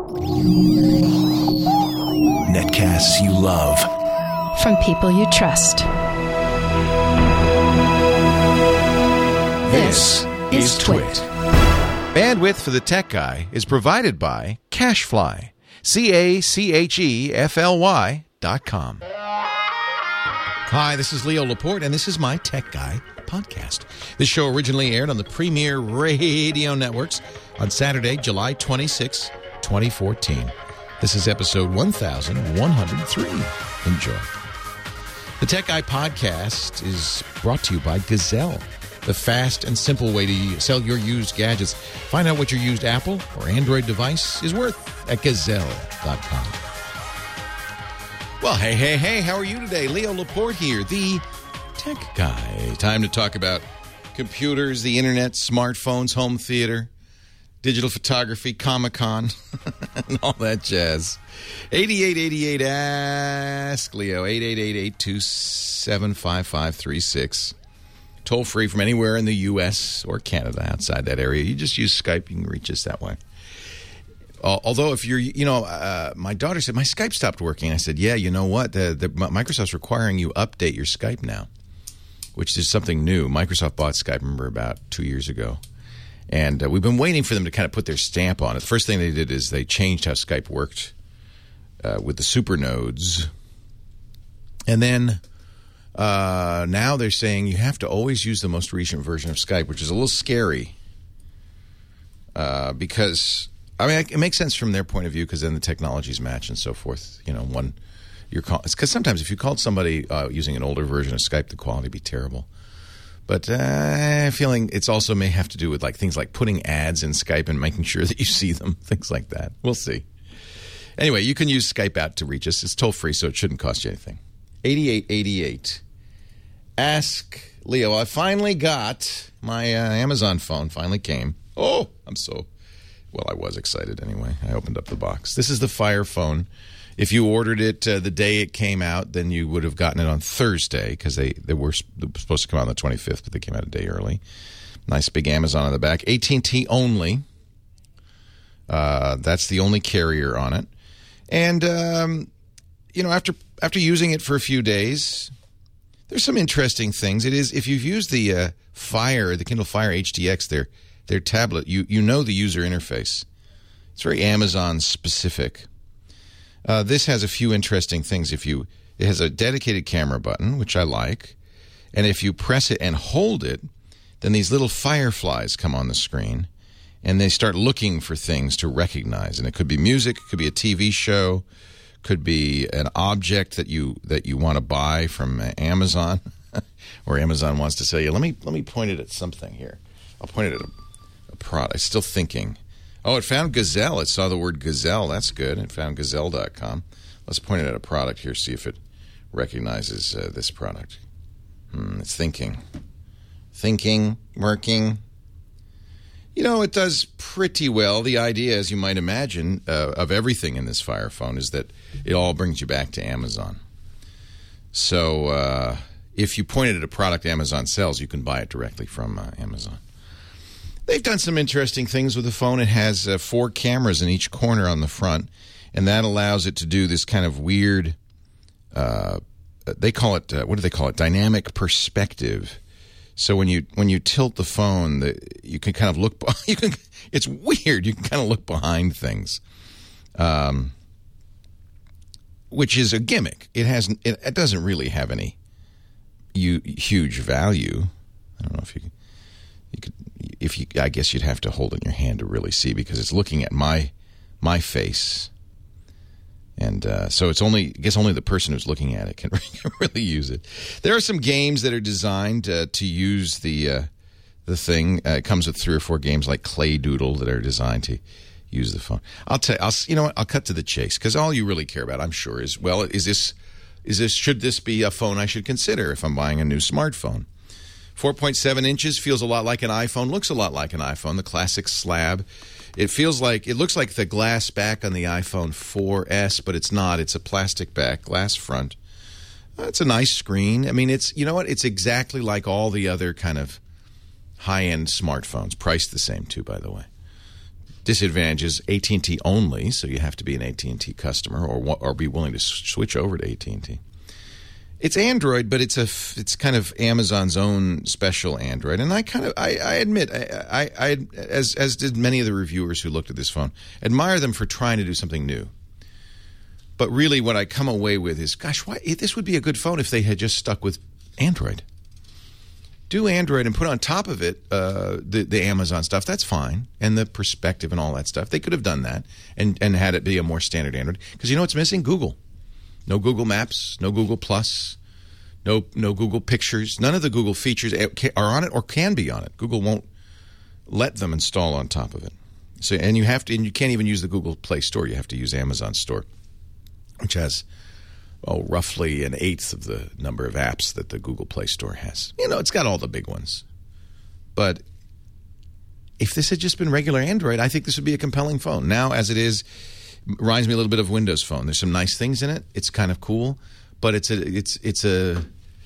Netcasts you love. From people you trust. This is Twit. Bandwidth for the Tech Guy is provided by CacheFly. CacheFly.com. Hi, this is Leo Laporte, and this is my Tech Guy podcast. This show originally aired on the Premier Radio Networks on Saturday, July 26, 2014. This is episode 1103. Enjoy. The Tech Guy podcast is brought to you by Gazelle, the fast and simple way to sell your used gadgets. Find out what your used Apple or Android device is worth at Gazelle.com. Well, hey, how are you today? Leo Laporte here, the Tech Guy. Time to talk about computers, the internet, smartphones, home theater, digital photography, Comic-Con, and all that jazz. 8888 Ask Leo, 888-827-5536. Toll free from anywhere in the U.S. or Canada outside that area. You just use Skype. You can reach us that way. Although if you're, my daughter said, my Skype stopped working. I said, yeah, you know what? Microsoft's requiring you update your Skype now, which is something new. Microsoft bought Skype, remember, about 2 years ago. And we've been waiting for them to kind of put their stamp on it. The first thing they did is they changed how Skype worked with the supernodes. And then now they're saying you have to always use the most recent version of Skype, which is a little scary because, I mean, it makes sense from their point of view because then the technologies match and so forth. You know, it's because sometimes if you called somebody using an older version of Skype, the quality would be terrible. But feeling it's also may have to do with like things like putting ads in Skype and making sure that you see them, things like that. We'll see. Anyway, you can use Skype out to reach us. It's toll free, so it shouldn't cost you anything. 8888. Ask Leo. I finally got my Amazon phone. Finally came. Oh, I was excited anyway. I opened up the box. This is the Fire phone. If you ordered it the day it came out, then you would have gotten it on Thursday because they were supposed to come out on the 25th, but they came out a day early. Nice big Amazon on the back. AT&T only. That's the only carrier on it. And, after using it for a few days, there's some interesting things. It is, if you've used the the Kindle Fire HDX, their tablet, you know the user interface. It's very Amazon specific. This has a few interesting things. It has a dedicated camera button, which I like. And if you press it and hold it, then these little fireflies come on the screen. And they start looking for things to recognize. And it could be music, it could be a TV show, could be an object that you want to buy from Amazon. Or Amazon wants to sell you. Let me point it at something here. I'll point it at a product. I'm still thinking. Oh, it found Gazelle. It saw the word Gazelle. That's good. It found Gazelle.com. Let's point it at a product here, see if it recognizes this product. It's thinking. Working. It does pretty well. The idea, as you might imagine, of everything in this Fire phone is that it all brings you back to Amazon. So if you point it at a product Amazon sells, you can buy it directly from Amazon. They've done some interesting things with the phone. It has 4 cameras in each corner on the front, and that allows it to do this kind of weird, they call it, what do they call it? Dynamic perspective. So when you tilt the phone, you can kind of look, it's weird. You can kind of look behind things, which is a gimmick. It doesn't really have any huge value. I don't know if you could. I guess you'd have to hold it in your hand to really see because it's looking at my face, and so it's only the person who's looking at it can really use it. There are some games that are designed to use the thing. It comes with 3 or 4 games like Clay Doodle that are designed to use the phone. I'll cut to the chase because all you really care about, I'm sure, is should this be a phone I should consider if I'm buying a new smartphone? 4.7 inches feels a lot like an iPhone, looks a lot like an iPhone, the classic slab. It looks like the glass back on the iPhone 4S, but it's not. It's a plastic back, glass front. It's a nice screen. I mean, it's exactly like all the other kind of high-end smartphones, priced the same too, by the way. Disadvantages, AT&T only, so you have to be an AT&T customer or be willing to switch over to AT&T. It's Android, but it's kind of Amazon's own special Android. And I admit, I as did many of the reviewers who looked at this phone, admire them for trying to do something new. But really what I come away with is, gosh, why this would be a good phone if they had just stuck with Android. Do Android and put on top of it the Amazon stuff. That's fine. And the perspective and all that stuff. They could have done that and had it be a more standard Android. Because you know what's missing? Google. No Google Maps, no Google Plus, no Google Pictures. None of the Google features are on it or can be on it. Google won't let them install on top of it. So and you can't even use the Google Play Store. You have to use Amazon Store, which has roughly an eighth of the number of apps that the Google Play Store has. You know, it's got all the big ones. But if this had just been regular Android, I think this would be a compelling phone. Now, as it is, reminds me a little bit of Windows Phone. There's some nice things in it. It's kind of cool, but it's a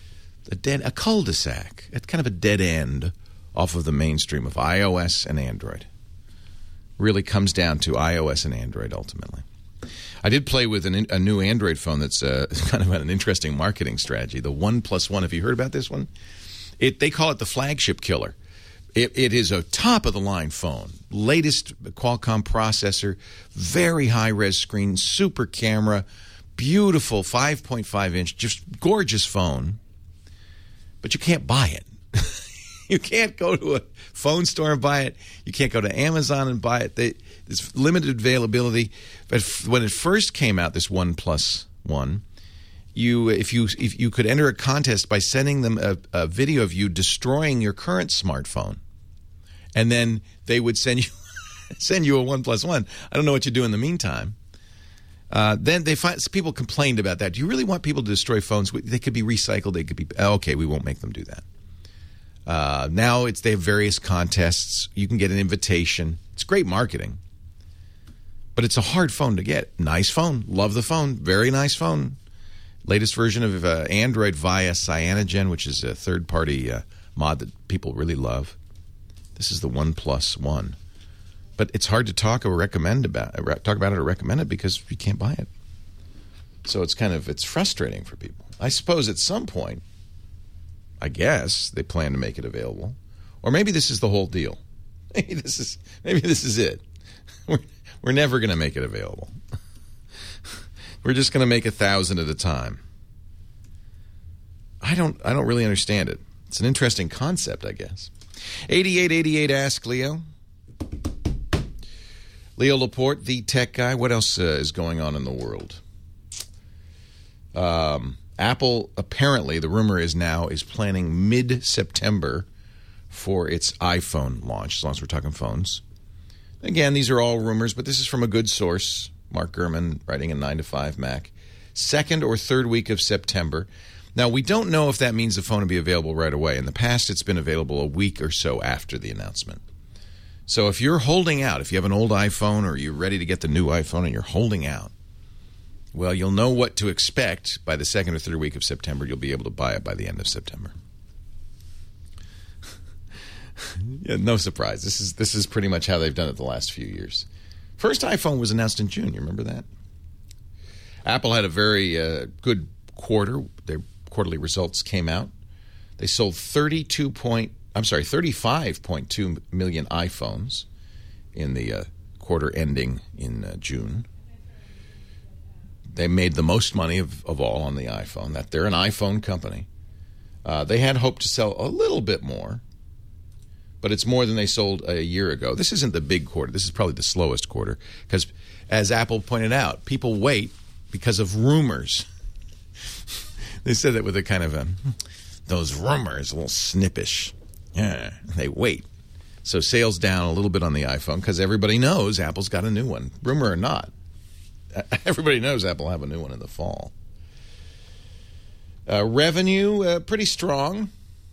cul-de-sac. It's kind of a dead end off of the mainstream of iOS and Android. Really comes down to iOS and Android ultimately. I did play with a new Android phone that's kind of an interesting marketing strategy. The OnePlus One. Have you heard about this one? They call it the flagship killer. It is a top-of-the-line phone. Latest Qualcomm processor, very high-res screen, super camera, beautiful 5.5-inch, just gorgeous phone. But you can't buy it. You can't go to a phone store and buy it. You can't go to Amazon and buy it. There's limited availability. But when it first came out, this OnePlus One, if you could enter a contest by sending them a video of you destroying your current smartphone, and then they would send you a OnePlus One. I don't know what you do in the meantime. Then people complained about that. Do you really want people to destroy phones? They could be recycled. They could be okay. We won't make them do that. Now they have various contests. You can get an invitation. It's great marketing, but it's a hard phone to get. Nice phone. Love the phone. Very nice phone. Latest version of Android via Cyanogen, which is a third-party mod that people really love. This is the OnePlus One. But it's hard to talk about it or recommend it because you can't buy it. So it's frustrating for people. I suppose at some point, I guess, they plan to make it available. Or maybe this is the whole deal. Maybe this is it. We're never going to make it available. We're just going to make 1,000 at a time. I don't really understand it. It's an interesting concept, I guess. 8888 Ask Leo. Leo Laporte, the tech guy. What else is going on in the world? Apple, apparently, the rumor is planning mid-September for its iPhone launch, as long as we're talking phones. Again, these are all rumors, but this is from a good source. Mark Gurman writing in 9 to 5 Mac. Second or third week of September. Now, we don't know if that means the phone will be available right away. In the past, it's been available a week or so after the announcement. So if you're holding out, if you have an old iPhone or you're ready to get the new iPhone and you're holding out, well, you'll know what to expect by the second or third week of September. You'll be able to buy it by the end of September. Yeah, no surprise. This is pretty much how they've done it the last few years. First iPhone was announced in June. You remember that? Apple had a very good quarter. Their quarterly results came out. They sold 35.2 million iPhones in the quarter ending in June. They made the most money of all on the iPhone. That they're an iPhone company. They had hoped to sell a little bit more, but it's more than they sold a year ago. This isn't the big quarter. This is probably the slowest quarter because, as Apple pointed out, people wait because of rumors. They said that with a kind of those rumors, a little snippish. Yeah, they wait. So sales down a little bit on the iPhone because everybody knows Apple's got a new one. Rumor or not, everybody knows Apple will have a new one in the fall. Revenue, pretty strong.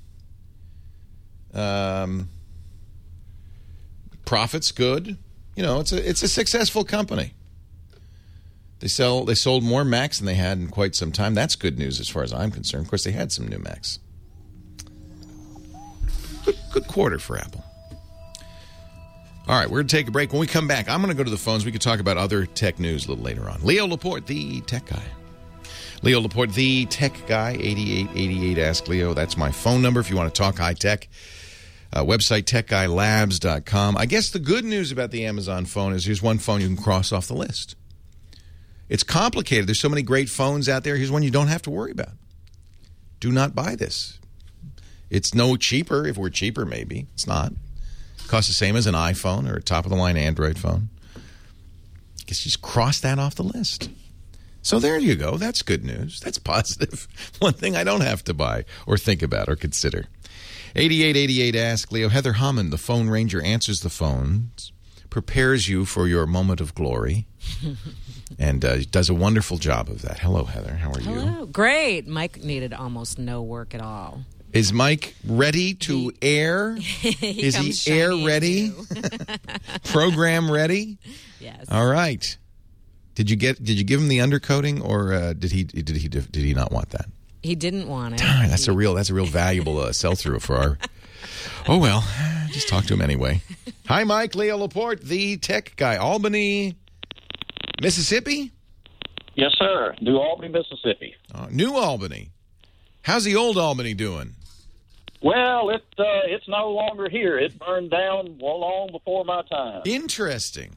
Profits, good. You know, it's a successful company. They sold more Macs than they had in quite some time. That's good news as far as I'm concerned. Of course, they had some new Macs. Good quarter for Apple. All right, we're going to take a break. When we come back, I'm going to go to the phones. We can talk about other tech news a little later on. Leo Laporte, the tech guy. Leo Laporte, the tech guy, 8888 Ask Leo. That's my phone number if you want to talk high tech. Website, techguylabs.com. I guess the good news about the Amazon phone is here's one phone you can cross off the list. It's complicated. There's so many great phones out there. Here's one you don't have to worry about. Do not buy this. It's no cheaper. If we're cheaper, maybe. It's not. It costs the same as an iPhone or a top-of-the-line Android phone. I guess you just cross that off the list. So there you go. That's good news. That's positive. One thing I don't have to buy or think about or consider. 8888 Ask Leo. Heather Hammond, the phone ranger, answers the phones, prepares you for your moment of glory, and does a wonderful job of that. Hello, Heather. How are you? Hello. Great. Mike needed almost no work at all. Is Mike ready to air? Is he air ready? Program ready? Yes. All right. Did you give him the undercoating, or did he not want that? He didn't want it. Darn, that's a real sell-through for our... Oh, well, just talk to him anyway. Hi, Mike. Leo Laporte, the tech guy. Albany, Mississippi? Yes, sir. New Albany, Mississippi. New Albany. How's the old Albany doing? Well, it's no longer here. It burned down long before my time. Interesting.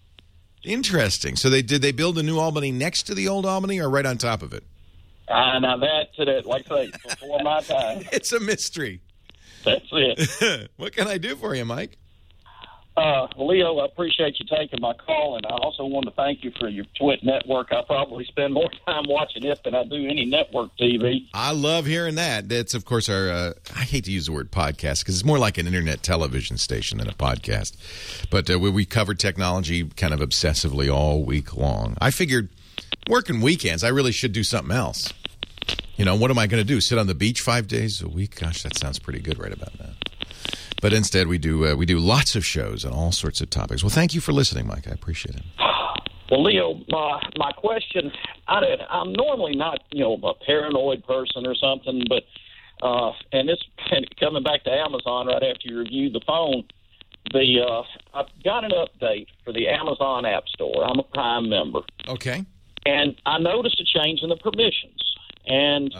So did they build a new Albany next to the old Albany or right on top of it? Now that, like I say, before my time. It's a mystery. That's it. What can I do for you, Mike? Leo, I appreciate you taking my call, and I also want to thank you for your Twit network. I probably spend more time watching it than I do any network TV. I love hearing that. That's, of course, our, I hate to use the word podcast because it's more like an internet television station than a podcast. But we cover technology kind of obsessively all week long. I figured working weekends, I really should do something else. You know, what am I going to do? Sit on the beach 5 days a week? Gosh, that sounds pretty good right about now. But instead, we do lots of shows on all sorts of topics. Well, thank you for listening, Mike. I appreciate it. Well, Leo, my question, I'm normally not, a paranoid person or something, but and coming back to Amazon right after you reviewed the phone, I've got an update for the Amazon App Store. I'm a Prime member. Okay. And I noticed a change in the permissions. And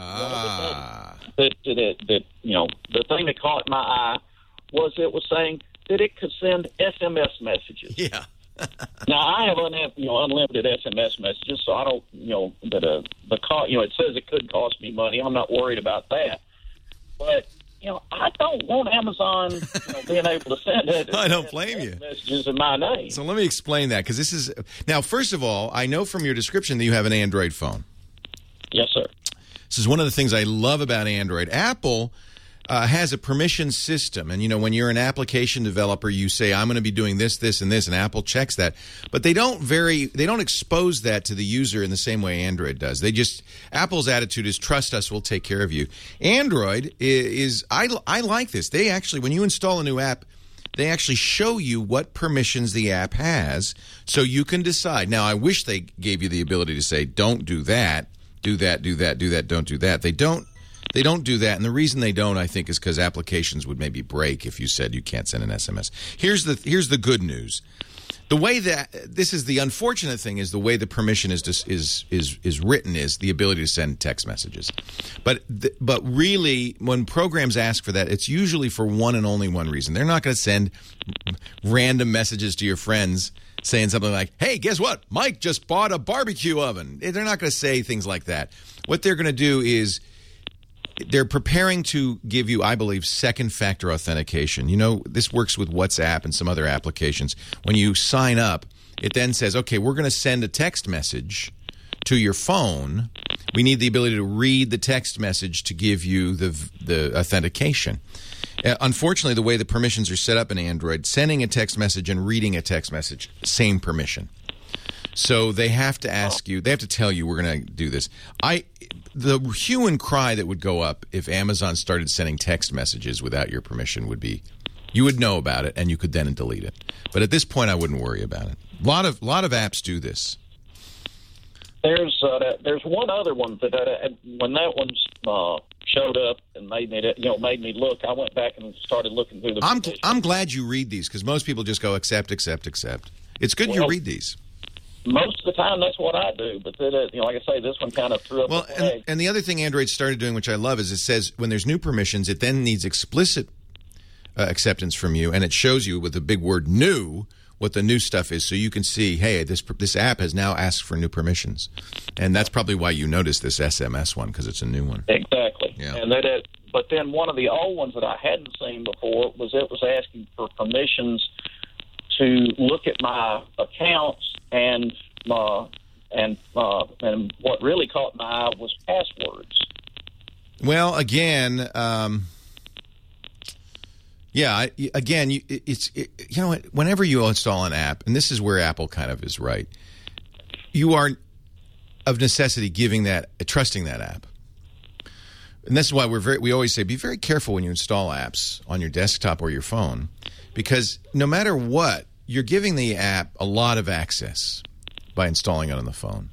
the thing that caught my eye was it was saying that it could send SMS messages. Yeah. Now, I have unlimited SMS messages, so I don't, it says it could cost me money. I'm not worried about that. But, I don't want Amazon being able to send it. I don't blame you. Messages in my name. So let me explain that, because this is... Now, first of all, I know from your description that you have an Android phone. Yes, sir. This is one of the things I love about Android. Apple has a permission system. And, when you're an application developer, you say, I'm going to be doing this, this, and this, and Apple checks that. But they don't expose that to the user in the same way Android does. Apple's attitude is, trust us, we'll take care of you. Android is I like this. They actually, when you install a new app, they actually show you what permissions the app has so you can decide. Now, I wish they gave you the ability to say, don't do that, do that, do that, do that, don't do that. They don't do that, and the reason they don't, I think, is because applications would maybe break if you said you can't send an SMS. Here's the good news. The way that this is the unfortunate thing is the way the permission is written is the ability to send text messages. But really, when programs ask for that, it's usually for one and only one reason. They're not going to send random messages to your friends saying something like, hey, guess what? Mike just bought a barbecue oven. They're not going to say things like that. What they're going to do is they're preparing to give you, I believe, second-factor authentication. This works with WhatsApp and some other applications. When you sign up, it then says, okay, we're going to send a text message to your phone. We need the ability to read the text message to give you the authentication. Unfortunately, the way the permissions are set up in Android, sending a text message and reading a text message, same permission. So they have to ask you, they have to tell you we're going to do this. The hue and cry that would go up if Amazon started sending text messages without your permission would be, you would know about it and you could then delete it. But at this point, I wouldn't worry about it. A lot of apps do this. There's one other one that when that one's showed up and made me look. I went back and started looking through the. I'm glad you read these, because most people just go accept. It's good you read these. Most of the time, that's what I do. But then, like I say, this one kind of threw up. Well, and the other thing Android started doing, which I love, is it says when there's new permissions, it then needs explicit acceptance from you, and it shows you with the big word "new" what the new stuff is, so you can see, hey, this app has now asked for new permissions, and that's probably why you noticed this SMS one, because it's a new one. Exactly. Yeah. And but then one of the old ones that I hadn't seen before was asking for permissions to look at my accounts, and what really caught my eye was passwords. Well, again, you know what? Whenever you install an app, and this is where Apple kind of is right, you are of necessity trusting that app. And that's why we always say be very careful when you install apps on your desktop or your phone, because no matter what, you're giving the app a lot of access by installing it on the phone.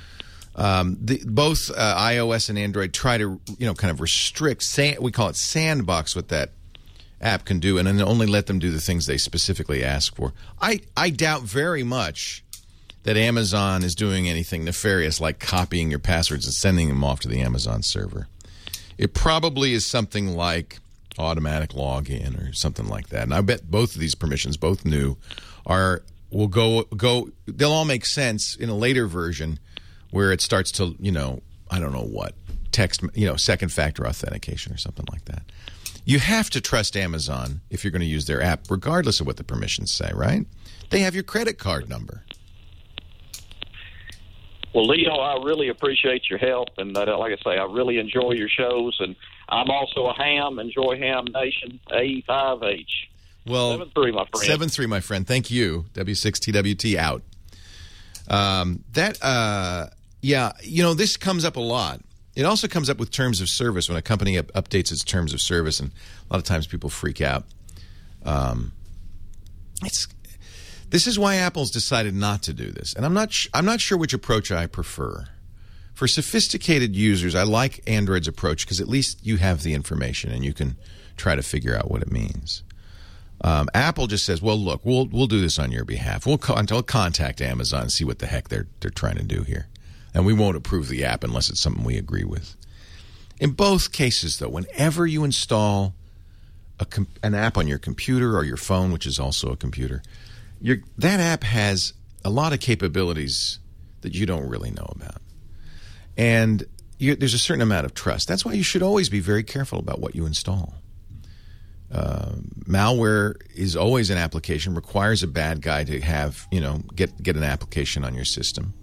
Both iOS and Android try to, kind of restrict, we call it sandbox, what that app can do, and then only let them do the things they specifically ask for. I doubt very much that Amazon is doing anything nefarious like copying your passwords and sending them off to the Amazon server. It probably is something like automatic login or something like that. And I bet both of these permissions, both new, will go. They'll all make sense in a later version where it starts to, I don't know what, text, second factor authentication or something like that. You have to trust Amazon if you're going to use their app, regardless of what the permissions say, right? They have your credit card number. Well, Leo, I really appreciate your help, and like I say, I really enjoy your shows, and I'm also a ham, enjoy Ham Nation, A5H. Well, 7-3, my friend. 7-3, my friend. Thank you. W6TWT out. This comes up a lot. It also comes up with terms of service when a company updates its terms of service, and a lot of times people freak out. This is why Apple's decided not to do this, and I'm not sure which approach I prefer. For sophisticated users, I like Android's approach because at least you have the information and you can try to figure out what it means. Apple just says, "Well, look, we'll do this on your behalf. We'll contact Amazon and see what the heck they're trying to do here, and we won't approve the app unless it's something we agree with." In both cases, though, whenever you install an app on your computer or your phone, which is also a computer, that app has a lot of capabilities that you don't really know about. And there's a certain amount of trust. That's why you should always be very careful about what you install. Malware is always an application, requires a bad guy to have, get an application on your system.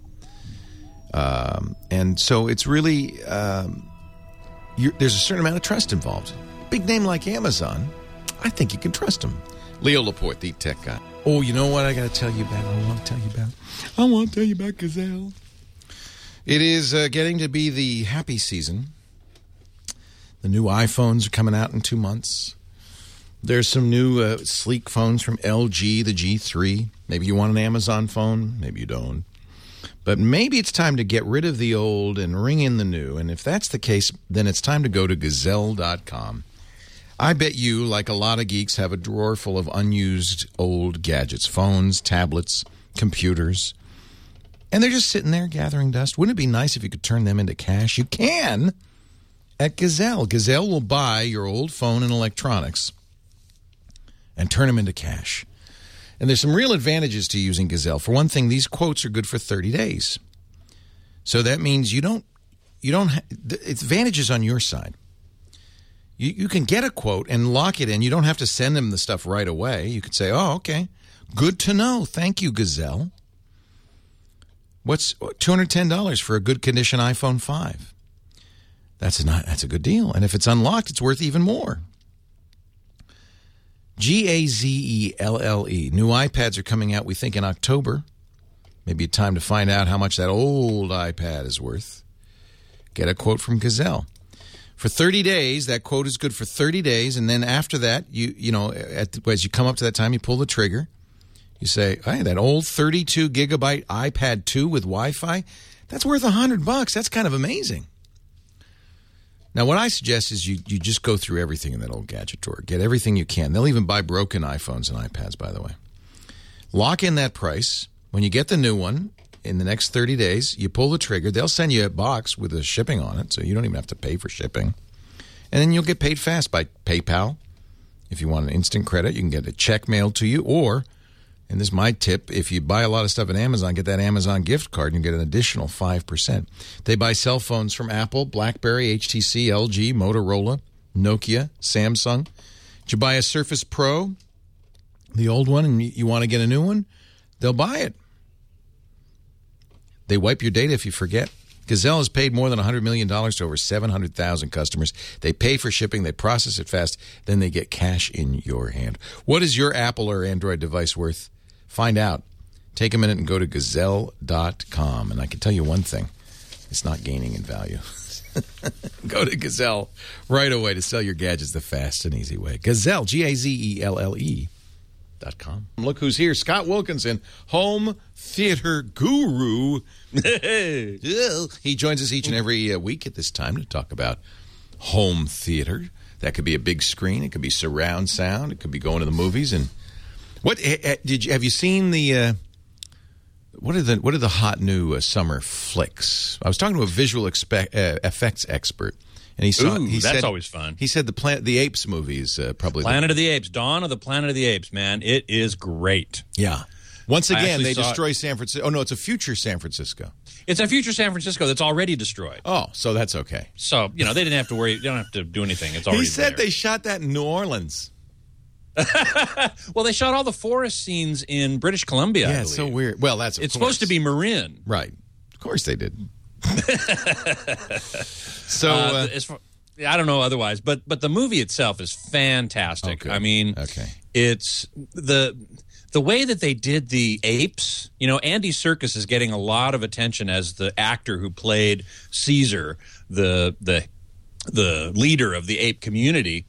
And so it's really, there's a certain amount of trust involved. Big name like Amazon, I think you can trust them. Leo Laporte, the tech guy. Oh, you know what I got to tell you about? I want to tell you about Gazelle. It is getting to be the happy season. The new iPhones are coming out in 2 months. There's some new sleek phones from LG, the G3. Maybe you want an Amazon phone. Maybe you don't. But maybe it's time to get rid of the old and ring in the new. And if that's the case, then it's time to go to Gazelle.com. I bet you, like a lot of geeks, have a drawer full of unused old gadgets, phones, tablets, computers. And they're just sitting there gathering dust. Wouldn't it be nice if you could turn them into cash? You can at Gazelle. Gazelle will buy your old phone and electronics and turn them into cash. And there's some real advantages to using Gazelle. For one thing, these quotes are good for 30 days. So that means it's advantages on your side. You can get a quote and lock it in. You don't have to send them the stuff right away. You could say, "Oh, okay. Good to know. Thank you, Gazelle." What's $210 for a good condition iPhone 5? That's a good deal. And if it's unlocked, it's worth even more. Gazelle. New iPads are coming out, we think, in October. Maybe time to find out how much that old iPad is worth. Get a quote from Gazelle. For 30 days, that quote is good for 30 days, and then after that, as you come up to that time, you pull the trigger. You say, "Hey, that old 32-gigabyte iPad 2 with Wi-Fi, that's worth $100. That's kind of amazing." Now, what I suggest is you just go through everything in that old gadget drawer. Get everything you can. They'll even buy broken iPhones and iPads, by the way. Lock in that price. When you get the new one in the next 30 days, you pull the trigger. They'll send you a box with the shipping on it, so you don't even have to pay for shipping. And then you'll get paid fast by PayPal. If you want an instant credit, you can get a check mailed to you. Or, and this is my tip, if you buy a lot of stuff at Amazon, get that Amazon gift card and you get an additional 5%. They buy cell phones from Apple, BlackBerry, HTC, LG, Motorola, Nokia, Samsung. Did you buy a Surface Pro, the old one, and you want to get a new one? They'll buy it. They wipe your data if you forget. Gazelle has paid more than $100 million to over 700,000 customers. They pay for shipping, they process it fast, then they get cash in your hand. What is your Apple or Android device worth? Find out. Take a minute and go to Gazelle.com. And I can tell you one thing. It's not gaining in value. Go to Gazelle right away to sell your gadgets the fast and easy way. Gazelle, Gazelle.com. Look who's here. Scott Wilkinson, home theater guru. He joins us each and every week at this time to talk about home theater. That could be a big screen. It could be surround sound. It could be going to the movies. And what have you seen the what are the hot new summer flicks? I was talking to a visual effects expert. And he said, always fun. He said the Apes movie is probably Planet of the Apes, Dawn of the Planet of the Apes, man. It is great. Yeah. Once again, they destroy San Francisco. Oh, no, it's a future San Francisco. It's a future San Francisco that's already destroyed. Oh, so that's okay. So, they didn't have to worry. They don't have to do anything. It's already He said there. they shot that in New Orleans. Well, they shot all the forest scenes in British Columbia, I Yeah, it's so believe. weird. Well, It's supposed to be Marin. Right. Of course they did. So... I don't know otherwise, but the movie itself is fantastic. Okay. I mean, it's the way that they did the apes. Andy Serkis is getting a lot of attention as the actor who played Caesar, the leader of the ape community,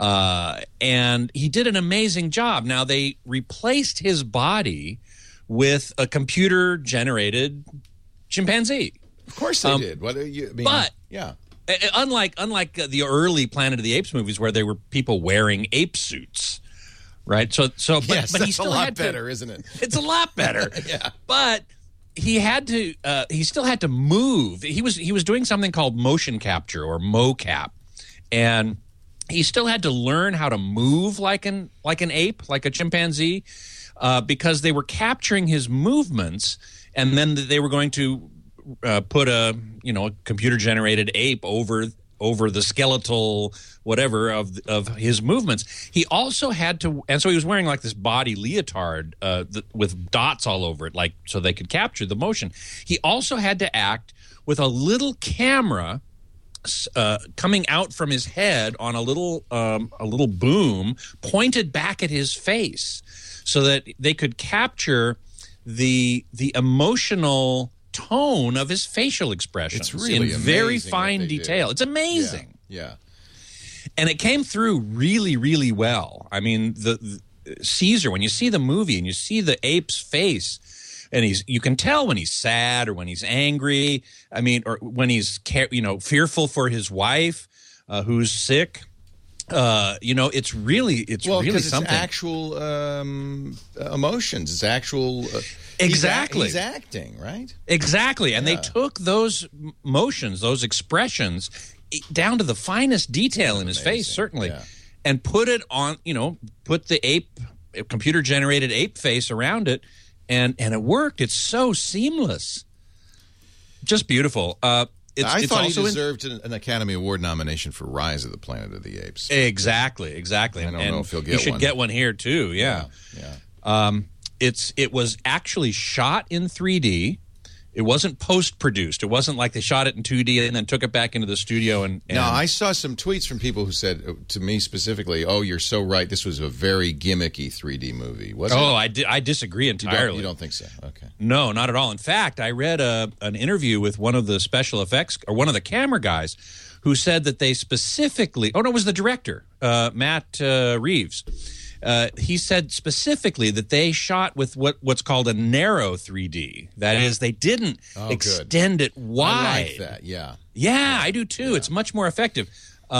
and he did an amazing job. Now they replaced his body with a computer-generated chimpanzee. Of course they did. What do you mean? But yeah. Unlike the early Planet of the Apes movies where they were people wearing ape suits, right? So Yes, but that's he still a lot had better, isn't it? It's a lot better. Yeah. But he had to. He still had to move. He was doing something called motion capture or mocap, and he still had to learn how to move like an ape, like a chimpanzee, because they were capturing his movements, and then they were going to put a computer generated ape over the skeletal whatever of his movements. He also had to, and so he was wearing like this body leotard with dots all over it, like so they could capture the motion. He also had to act with a little camera coming out from his head on a little boom pointed back at his face, so that they could capture the emotional tone of his facial expressions. It's really in very fine detail. It's amazing. Yeah. And it came through really, really well. I mean, the Caesar, when you see the movie and you see the ape's face, and you can tell when he's sad or when he's angry. I mean, or when he's fearful for his wife who's sick. It's really something. It's actual emotions. It's actual. Exactly. He's acting, right? Exactly. And they took those motions, those expressions, down to the finest detail in his face, certainly, and put it on, put the computer-generated ape face around it, and it worked. It's so seamless. Just beautiful. I thought he deserved an Academy Award nomination for Rise of the Planet of the Apes. Exactly. I don't know if he'll get one. He should get one here, too, yeah. It was actually shot in 3D. It wasn't post-produced. It wasn't like they shot it in 2D and then took it back into the studio. Now, I saw some tweets from people who said to me specifically, "Oh, you're so right. This was a very gimmicky 3D movie." Was it? I disagree entirely. You don't think so? Okay. No, not at all. In fact, I read an interview with one of the special effects or one of the camera guys who said that they specifically. Oh no, it was the director, Matt Reeves. he said specifically that they shot with what's called a narrow 3D. That is, they didn't extend it wide. I like that, yeah. Yeah, I do too. Yeah. It's much more effective.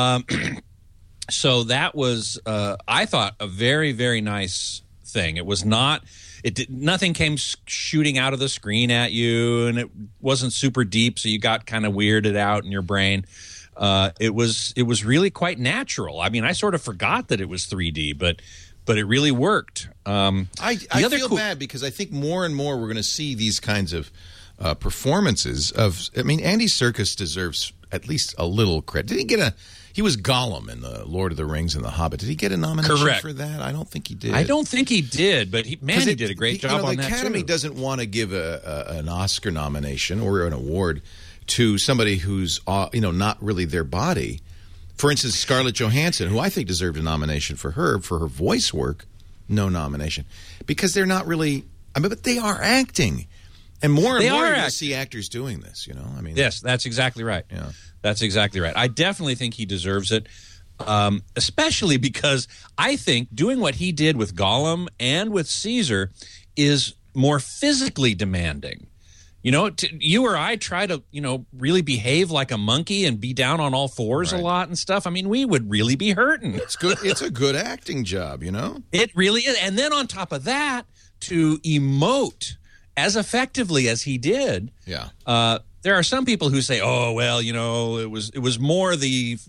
So that was, I thought, a very, very nice thing. It was not... nothing came shooting out of the screen at you, and it wasn't super deep, so you got kind of weirded out in your brain. It was really quite natural. I mean, I sort of forgot that it was 3D, but it really worked. I feel bad because I think more and more we're going to see these kinds of performances of. I mean, Andy Serkis deserves at least a little credit. Did he get He was Gollum in the Lord of the Rings and the Hobbit. Did he get a nomination for that? I don't think he did. I don't think he did, but he did a great job on that, too. The Academy doesn't want to give an Oscar nomination or an award to somebody who's not really their body. For instance, Scarlett Johansson, who I think deserved a nomination for her voice work, no nomination. Because they're not really, but they are acting. And more and more you're going to see actors doing this, Yes, that's exactly right. Yeah. That's exactly right. I definitely think he deserves it, especially because I think doing what he did with Gollum and with Caesar is more physically demanding. You or I try to, really behave like a monkey and be down on all fours a lot and stuff. I mean, we would really be hurting. It's good. It's a good acting job, It really is. And then on top of that, to emote as effectively as he did. Yeah. There are some people who say, "Oh, well, it was more the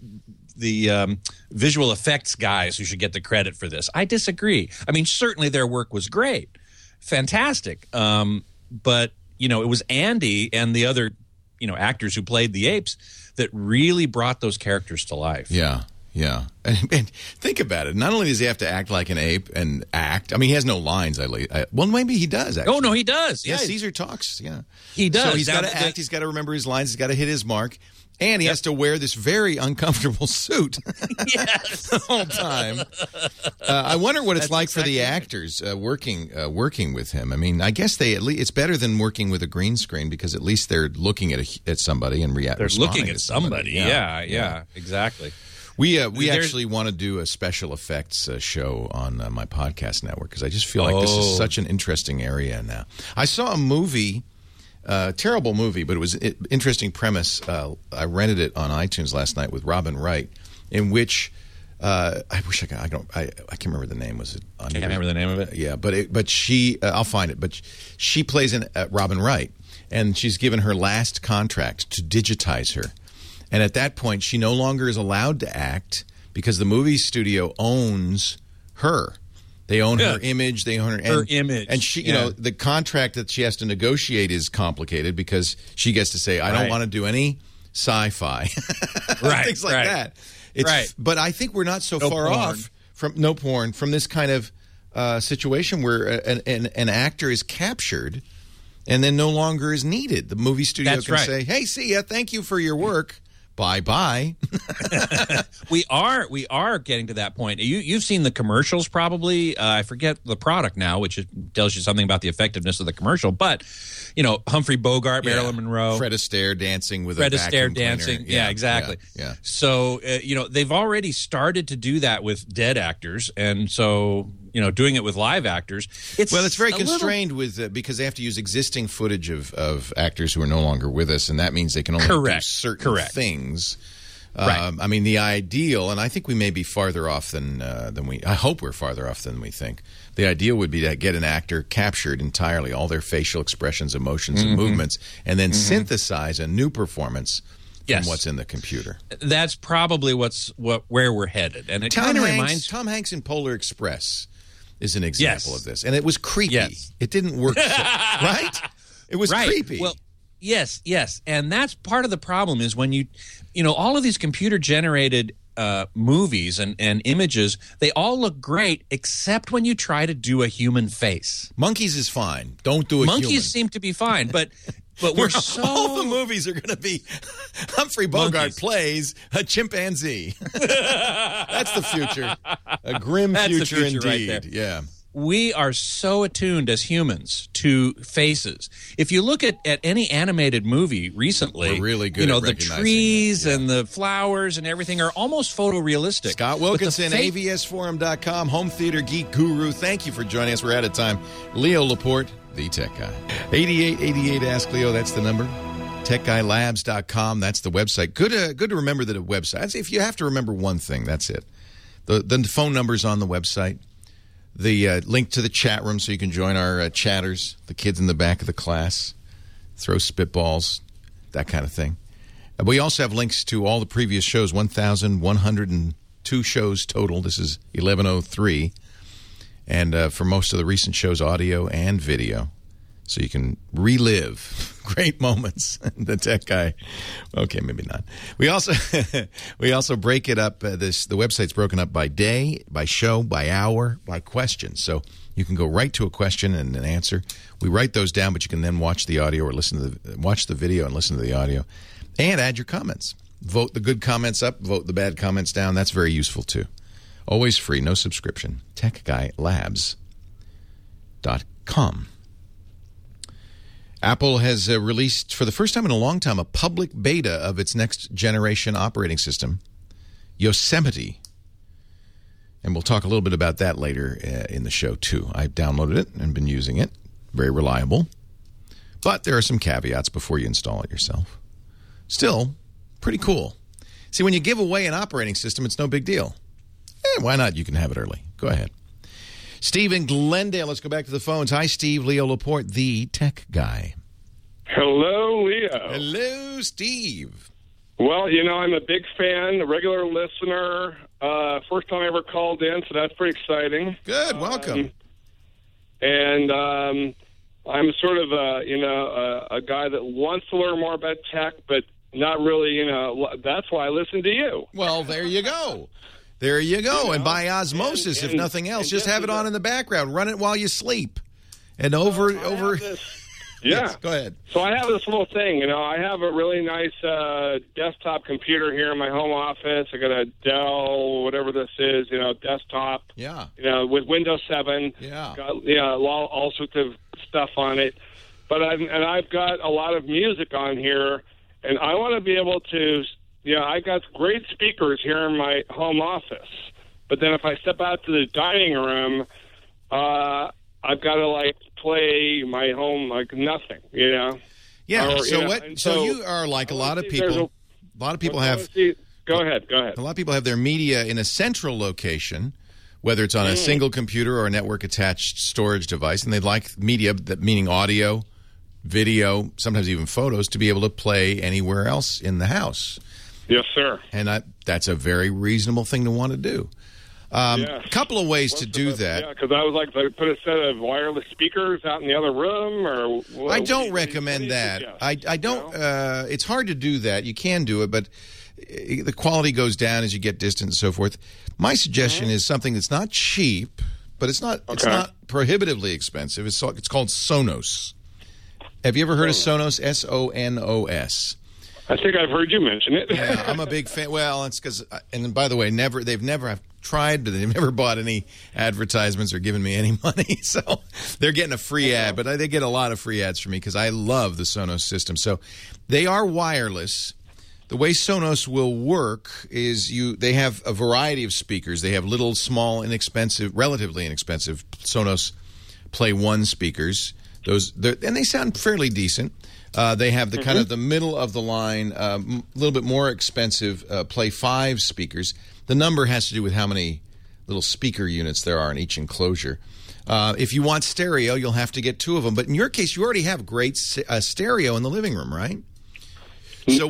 visual effects guys who should get the credit for this." I disagree. I mean, certainly their work was great, fantastic, but it was Andy and the other actors who played the apes that really brought those characters to life. Yeah. Yeah. And think about it. Not only does he have to act like an ape and act. I mean, he has no lines. Well, maybe he does, actually. Oh, no, he does. Yeah, Caesar talks. Yeah. He does. So he's got to act. He's got to remember his lines. He's got to hit his mark. And he has to wear this very uncomfortable suit the whole time. I wonder what it's like for the actors working with him. I mean, I guess it's better than working with a green screen because at least they're looking at somebody and reacting. They're looking at somebody. Yeah, exactly. We actually want to do a special effects show on my podcast network because I just feel like this is such an interesting area now. I saw a movie, terrible movie, but it was an interesting premise. I rented it on iTunes last night with Robin Wright, in which I wish I can't remember the name. Was it? Can't remember the name of it. Yeah, but she I'll find it. But she plays Robin Wright, and she's given her last contract to digitize her. And at that point, she no longer is allowed to act because the movie studio owns her. They own her image. They own her image. And she, the contract that she has to negotiate is complicated because she gets to say, "I don't want to do any sci-fi," things like that. But I think we're not so far off from from this kind of situation where an actor is captured and then no longer is needed. The movie studio can say, "Hey, see ya. Thank you for your work. Bye-bye." We are getting to that point. You've seen the commercials probably. I forget the product now, which tells you something about the effectiveness of the commercial. But, Humphrey Bogart, Marilyn Monroe. Fred Astaire dancing with a vacuum cleaner. Yeah, exactly. Yeah. So, they've already started to do that with dead actors. And so, doing it with live actors. It's very constrained with because they have to use existing footage of actors who are no longer with us. And that means they can only do certain things. I mean, the ideal, and I think we may be farther off than I hope we're farther off than we think. The ideal would be to get an actor captured entirely, all their facial expressions, emotions, and movements, and then synthesize a new performance from what's in the computer. That's probably where we're headed. And it kind of reminds Tom Hanks in Polar Express is an example of this, and it was creepy. It didn't work, right? It was creepy. Well, yes, and that's part of the problem is when all of these computer-generated movies and images, they all look great except when you try to do a human face. Monkeys is fine. Don't do a human. Monkeys seem to be fine, but we're so... All the movies are going to be Humphrey Bogart plays a chimpanzee. That's the future. A grim future indeed. Right there. Yeah. we are so attuned as humans to faces. If you look at any animated movie recently, We're really good you know, at the recognizing trees it, yeah. and the flowers and everything are almost photorealistic. Scott But the Wilkinson, avsforum.com, home theater geek guru. Thank you for joining us. We're out of time. Leo Laporte, the tech guy. 8888 Ask Leo, that's the number. TechGuyLabs.com, that's the website. Good to remember that a website. If you have to remember one thing, that's it. The phone number's on the website. The link to the chat room so you can join our chatters, the kids in the back of the class, throw spitballs, that kind of thing. We also have links to all the previous shows, 1,102 shows total. This is 1103. And for most of the recent shows, audio and video. So you can relive great moments. The tech guy. Okay, maybe not. We also break it up. The website's broken up by day, by show, by hour, by question. So you can go right to a question and an answer. We write those down, but you can then watch the audio or watch the video and listen to the audio, and add your comments. Vote the good comments up. Vote the bad comments down. That's very useful too. Always free, no subscription. TechGuyLabs.com. Apple has released, for the first time in a long time, a public beta of its next generation operating system, Yosemite. And we'll talk a little bit about that later in the show, too. I downloaded it and been using it. Very reliable. But there are some caveats before you install it yourself. Still, pretty cool. See, when you give away an operating system, it's no big deal. Why not? You can have it early. Go ahead. Steve in Glendale. Let's go back to the phones. Hi, Steve. Leo Laporte, the tech guy. Hello, Leo. Hello, Steve. Well, you know, I'm a big fan, a regular listener. First time I ever called in, so that's pretty exciting. Good. Welcome. I'm sort of a guy that wants to learn more about tech, but not really, that's why I listen to you. Well, there you go. There you go. And by osmosis, if nothing else, just have it on in the background. Run it while you sleep. And over. Yeah. Yes, go ahead. So I have this little thing, I have a really nice desktop computer here in my home office. I got a Dell, whatever this is, desktop. Yeah. With Windows 7. Yeah. Got, all sorts of stuff on it. But I've got a lot of music on here, and I want to be able to, I got great speakers here in my home office. But then if I step out to the dining room, I've got to play my home like nothing, Yeah. So you are like a lot of people. A lot of people have. Go ahead. A lot of people have their media in a central location, whether it's on a single computer or a network-attached storage device, and they'd like media, meaning audio, video, sometimes even photos, to be able to play anywhere else in the house. Yes, sir. And that's a very reasonable thing to want to do. A couple of ways to do that. Yeah, because I was like, put a set of wireless speakers out in the other room, or I don't recommend that. I don't. It's hard to do that. You can do it, but the quality goes down as you get distant and so forth. My suggestion is something that's not cheap, but it's not prohibitively expensive. It's called Sonos. Have you ever heard of Sonos? Sonos. I think I've heard you mention it. Yeah, I'm a big fan. Well, it's because, and by the way, they've never tried, but they've never bought any advertisements or given me any money. So they're getting a free ad, but they get a lot of free ads from me because I love the Sonos system. So they are wireless. The way Sonos will work is they have a variety of speakers. They have little, small, inexpensive, relatively inexpensive Sonos Play 1 speakers. And they sound fairly decent. They have the kind of the middle of the line, a little bit more expensive Play 5 speakers. The number has to do with how many little speaker units there are in each enclosure. If you want stereo, you'll have to get 2 of them. But in your case, you already have great stereo in the living room, right? So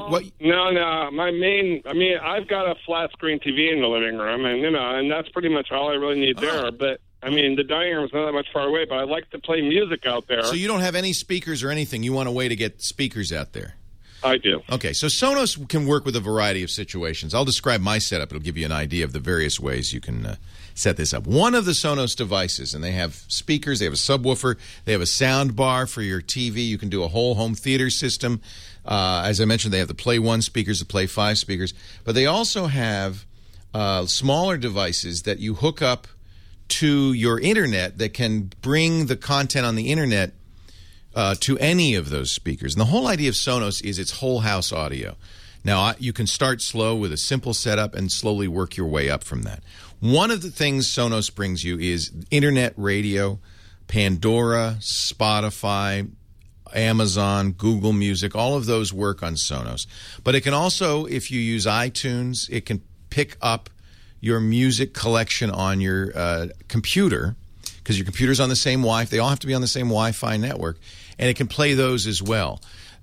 No. My main, I've got a flat screen TV in the living room, and that's pretty much all I really need there. But the dining room's not that much far away, but I like to play music out there. So you don't have any speakers or anything. You want a way to get speakers out there. I do. Okay, so Sonos can work with a variety of situations. I'll describe my setup. It'll give you an idea of the various ways you can set this up. One of the Sonos devices, and they have speakers, they have a subwoofer, they have a sound bar for your TV. You can do a whole home theater system. As I mentioned, they have the Play 1 speakers, the Play 5 speakers. But they also have smaller devices that you hook up to your internet that can bring the content on the internet to any of those speakers. And the whole idea of Sonos is it's whole house audio. Now, you can start slow with a simple setup and slowly work your way up from that. One of the things Sonos brings you is internet radio, Pandora, Spotify, Amazon, Google Music, all of those work on Sonos. But it can also, if you use iTunes, it can pick up your music collection on your computer, because your computer's on the same Wi-Fi. They all have to be on the same Wi-Fi network, and it can play those as well.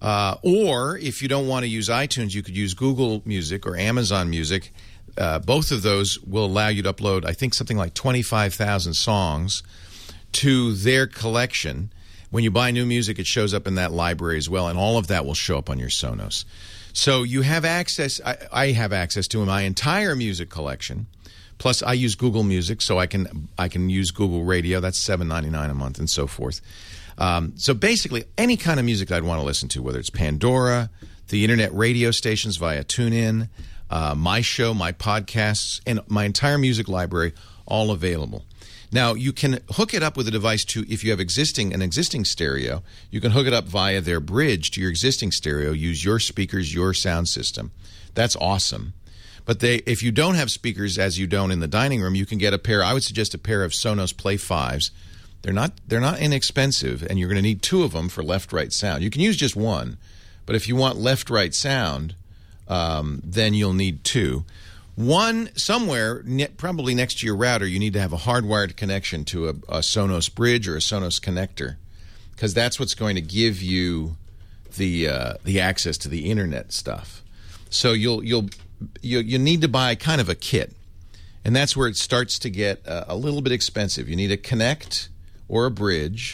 Or if you don't want to use iTunes, you could use Google Music or Amazon Music. Both of those will allow you to upload, I think, something like 25,000 songs to their collection. When you buy new music, it shows up in that library as well, and all of that will show up on your Sonos. So you have access, I have access to my entire music collection. Plus, I use Google Music, so I can use Google Radio. That's $7.99 a month, and so forth. So basically, any kind of music I'd want to listen to, whether it's Pandora, the internet radio stations via TuneIn, my show, my podcasts, and my entire music library, all available. Now, you can hook it up with a device to, if you have an existing stereo, you can hook it up via their bridge to your existing stereo, use your speakers, your sound system. That's awesome. But if you don't have speakers, as you don't in the dining room, you can get a pair. I would suggest a pair of Sonos Play 5s. They're not inexpensive, and you're going to need two of them for left-right sound. You can use just one, but if you want left-right sound, then you'll need two. One, somewhere, probably next to your router, you need to have a hardwired connection to a Sonos bridge or a Sonos connector, because that's what's going to give you the access to the internet stuff. So you need to buy kind of a kit, and that's where it starts to get a little bit expensive. You need a Connect or a bridge.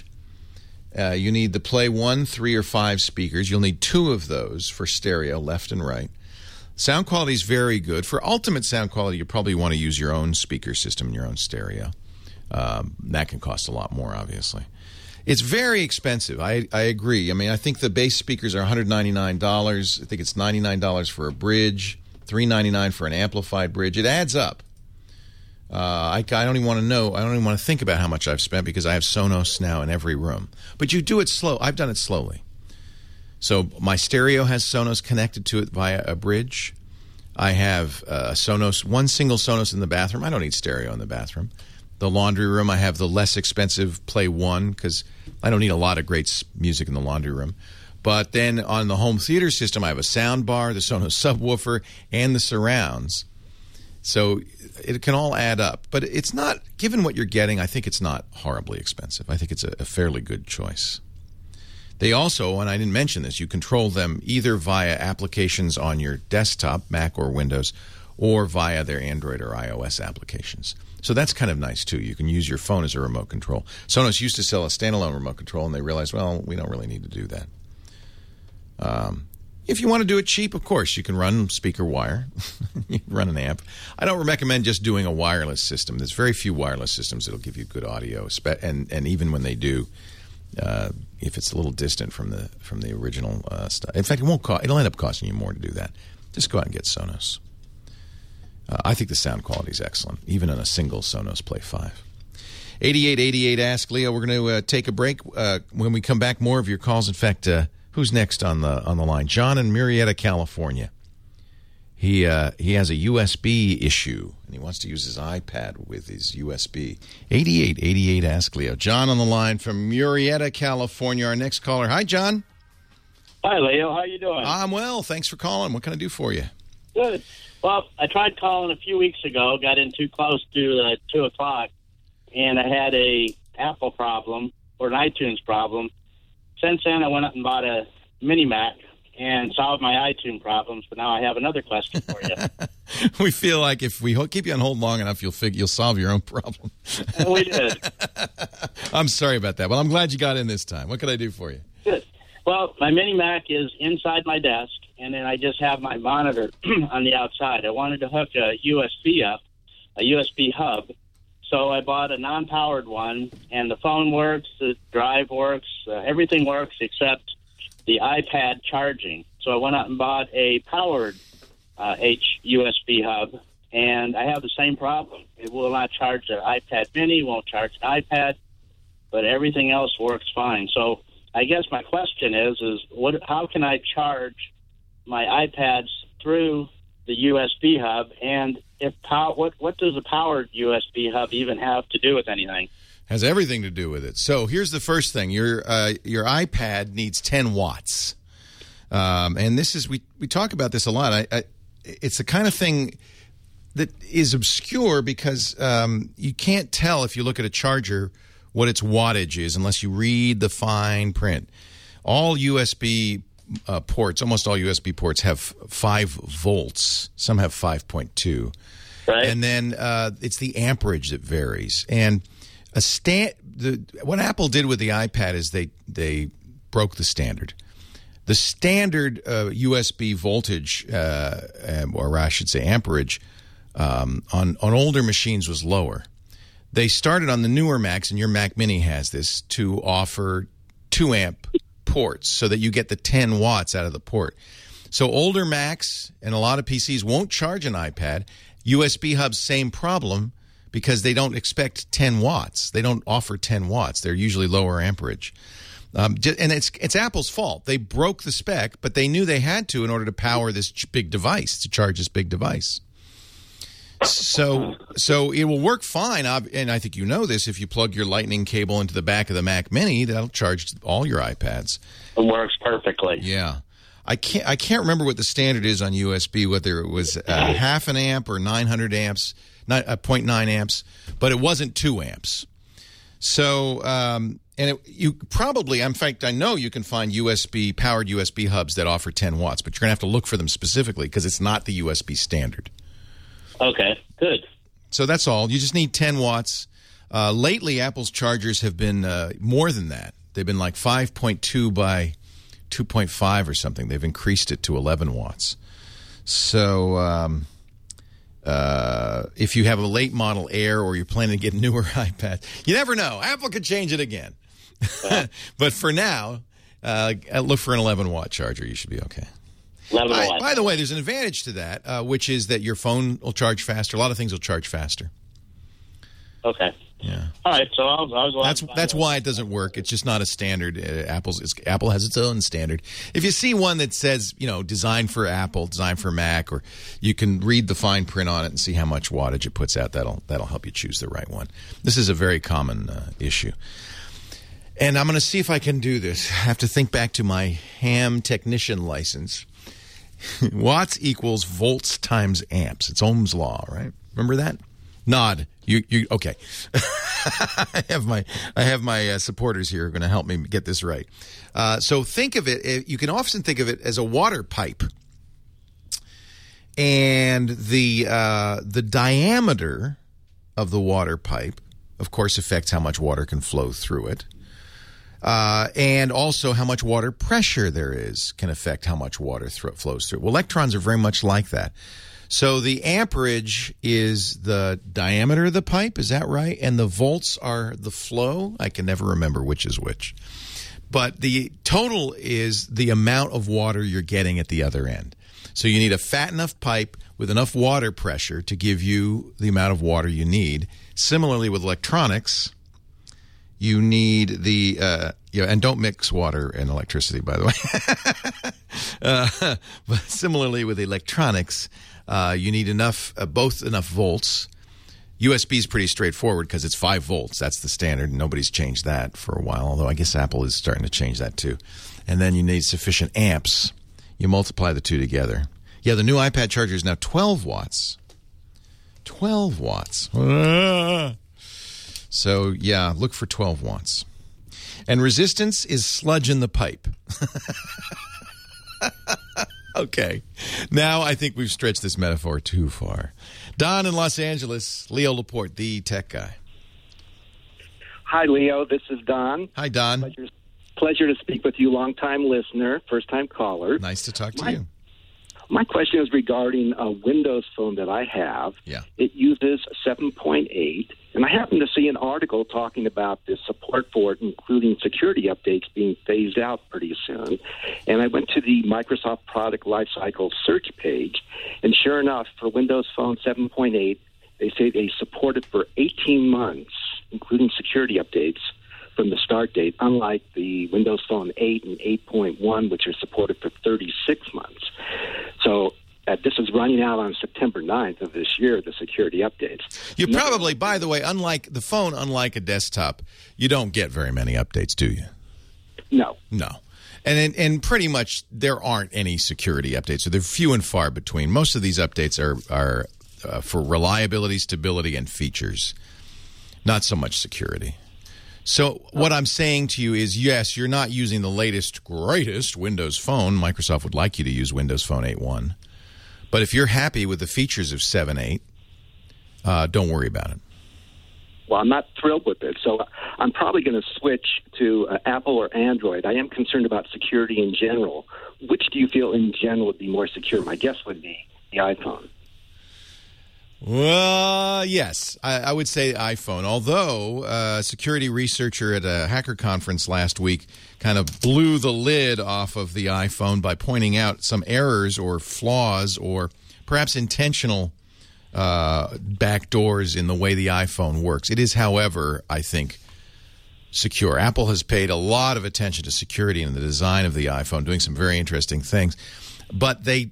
You need the Play 1, 3, or 5 speakers. You'll need two of those for stereo, left and right. Sound quality is very good. For ultimate sound quality, you probably want to use your own speaker system and your own stereo. That can cost a lot more, obviously. It's very expensive. I agree. I mean, I think the base speakers are $199. I think it's $99 for a bridge, $399 for an amplified bridge. It adds up. I don't even want to know. I don't even want to think about how much I've spent because I have Sonos now in every room. But you do it slow. I've done it slowly. So my stereo has Sonos connected to it via a bridge. I have one single Sonos in the bathroom. I don't need stereo in the bathroom. The laundry room, I have the less expensive Play 1 because I don't need a lot of great music in the laundry room. But then on the home theater system, I have a sound bar, the Sonos subwoofer, and the surrounds. So it can all add up. But it's not, given what you're getting, I think it's not horribly expensive. I think it's a fairly good choice. They also, and I didn't mention this, you control them either via applications on your desktop, Mac or Windows, or via their Android or iOS applications. So that's kind of nice, too. You can use your phone as a remote control. Sonos used to sell a standalone remote control, and they realized, well, we don't really need to do that. If you want to do it cheap, of course, you can run speaker wire. You can run an amp. I don't recommend just doing a wireless system. There's very few wireless systems that will give you good audio, and even when they do, if it's a little distant from the original stuff. In fact, it'll end up costing you more to do that. Just go out and get Sonos. I think the sound quality is excellent, even on a single Sonos Play 5. 8888 Ask Leo. We're going to take a break. When we come back, more of your calls. In fact, who's next on the line? John in Murrieta, California. He has a USB issue, and he wants to use his iPad with his USB. 8888 Ask Leo. John on the line from Murrieta, California. Our next caller. Hi, John. Hi, Leo. How you doing? I'm well. Thanks for calling. What can I do for you? Good. Well, I tried calling a few weeks ago, got in too close to 2 o'clock, and I had a Apple problem or an iTunes problem. Since then, I went up and bought a Mini Mac and solved my iTunes problems, but now I have another question for you. We feel like if we keep you on hold long enough, you'll solve your own problem. And we did. I'm sorry about that, but I'm glad you got in this time. What can I do for you? Good. Well, my Mini Mac is inside my desk, and then I just have my monitor on the outside. I wanted to hook a USB hub, so I bought a non-powered one, and the phone works, the drive works, everything works except the iPad charging. So I went out and bought a powered USB hub, and I have the same problem. It will not charge the iPad mini, won't charge the iPad, but everything else works fine. So I guess my question is how can I charge my iPads through the USB hub, and what does a powered USB hub even have to do with anything? Has everything to do with it. So here's the first thing: your iPad needs 10 watts, and this is we talk about this a lot. It's the kind of thing that is obscure because you can't tell if you look at a charger what its wattage is unless you read the fine print. All USB ports, almost all USB ports, have 5 volts. Some have 5.2. Right. And then it's the amperage that varies. And what Apple did with the iPad is they broke the standard. The standard USB voltage, or I should say amperage, on older machines was lower. They started on the newer Macs, and your Mac Mini has this, to offer 2 amp ports so that you get the 10 watts out of the port. So older Macs and a lot of PCs won't charge an iPad. USB hubs, same problem, because they don't expect 10 watts. They don't offer 10 watts. They're usually lower amperage. And it's Apple's fault. They broke the spec, but they knew they had to in order to power this big device, to charge this big device. So it will work fine, and I think you know this. If you plug your Lightning cable into the back of the Mac Mini, that'll charge all your iPads. It works perfectly. Yeah, I can't remember what the standard is on USB, whether it was half an amp or 900 amps, 0.9 amps, but it wasn't 2 amps. So, you probably, in fact, I know you can find powered USB hubs that offer 10 watts, but you're going to have to look for them specifically because it's not the USB standard. Okay, good. So that's all. You just need 10 watts. Lately, Apple's chargers have been more than that. They've been like 5.2 by 2.5 or something. They've increased it to 11 watts. So if you have a late model Air or you're planning to get a newer iPad, you never know. Apple could change it again. But for now, look for an 11-watt charger. You should be okay. By the way, there's an advantage to that, which is that your phone will charge faster. A lot of things will charge faster. Okay. Yeah. All right. So that's why it doesn't work. It's just not a standard. Apple has its own standard. If you see one that says, designed for Apple, designed for Mac, or you can read the fine print on it and see how much wattage it puts out, that'll help you choose the right one. This is a very common issue. And I'm going to see if I can do this. I have to think back to my ham technician license. Watts equals volts times amps. It's Ohm's law, right? Remember that? Nod. You okay? I have my supporters here who are going to help me get this right. So think of it. You can often think of it as a water pipe, and the diameter of the water pipe, of course, affects how much water can flow through it. And also how much water pressure there is can affect how much water flows through. Well, electrons are very much like that. So the amperage is the diameter of the pipe, is that right? And the volts are the flow. I can never remember which is which. But the total is the amount of water you're getting at the other end. So you need a fat enough pipe with enough water pressure to give you the amount of water you need. Similarly with electronics, you need the and don't mix water and electricity, by the way. But similarly with electronics, you need both enough volts. USB is pretty straightforward because it's 5 volts. That's the standard. Nobody's changed that for a while, although I guess Apple is starting to change that too. And then you need sufficient amps. You multiply the two together. Yeah, the new iPad charger is now 12 watts. 12 watts. So, yeah, look for 12 watts. And resistance is sludge in the pipe. Okay. Now I think we've stretched this metaphor too far. Don in Los Angeles, Leo Laporte, the tech guy. Hi, Leo. This is Don. Hi, Don. Pleasure to speak with you. Long-time listener, first-time caller. Nice to talk to you. My question is regarding a Windows phone that I have. Yeah. It uses 7.8, and I happened to see an article talking about the support for it, including security updates being phased out pretty soon. And I went to the Microsoft Product Lifecycle search page, and sure enough, for Windows Phone 7.8, they say they support it for 18 months, including security updates from the start date, unlike the Windows Phone 8 and 8.1, which are supported for 36 months. So this is running out on September 9th of this year, the security updates. You probably, by the way, unlike the phone, unlike a desktop, you don't get very many updates, do you? No. No. And pretty much there aren't any security updates. So they're few and far between. Most of these updates are for reliability, stability, and features, not so much security. So what I'm saying to you is, yes, you're not using the latest, greatest Windows Phone. Microsoft would like you to use Windows Phone 8.1. But if you're happy with the features of 7.8, don't worry about it. Well, I'm not thrilled with it, so I'm probably going to switch to Apple or Android. I am concerned about security in general. Which do you feel in general would be more secure? My guess would be the iPhone. Well, yes, I would say iPhone, although a security researcher at a hacker conference last week kind of blew the lid off of the iPhone by pointing out some errors or flaws or perhaps intentional backdoors in the way the iPhone works. It is, however, I think, secure. Apple has paid a lot of attention to security in the design of the iPhone, doing some very interesting things. But they,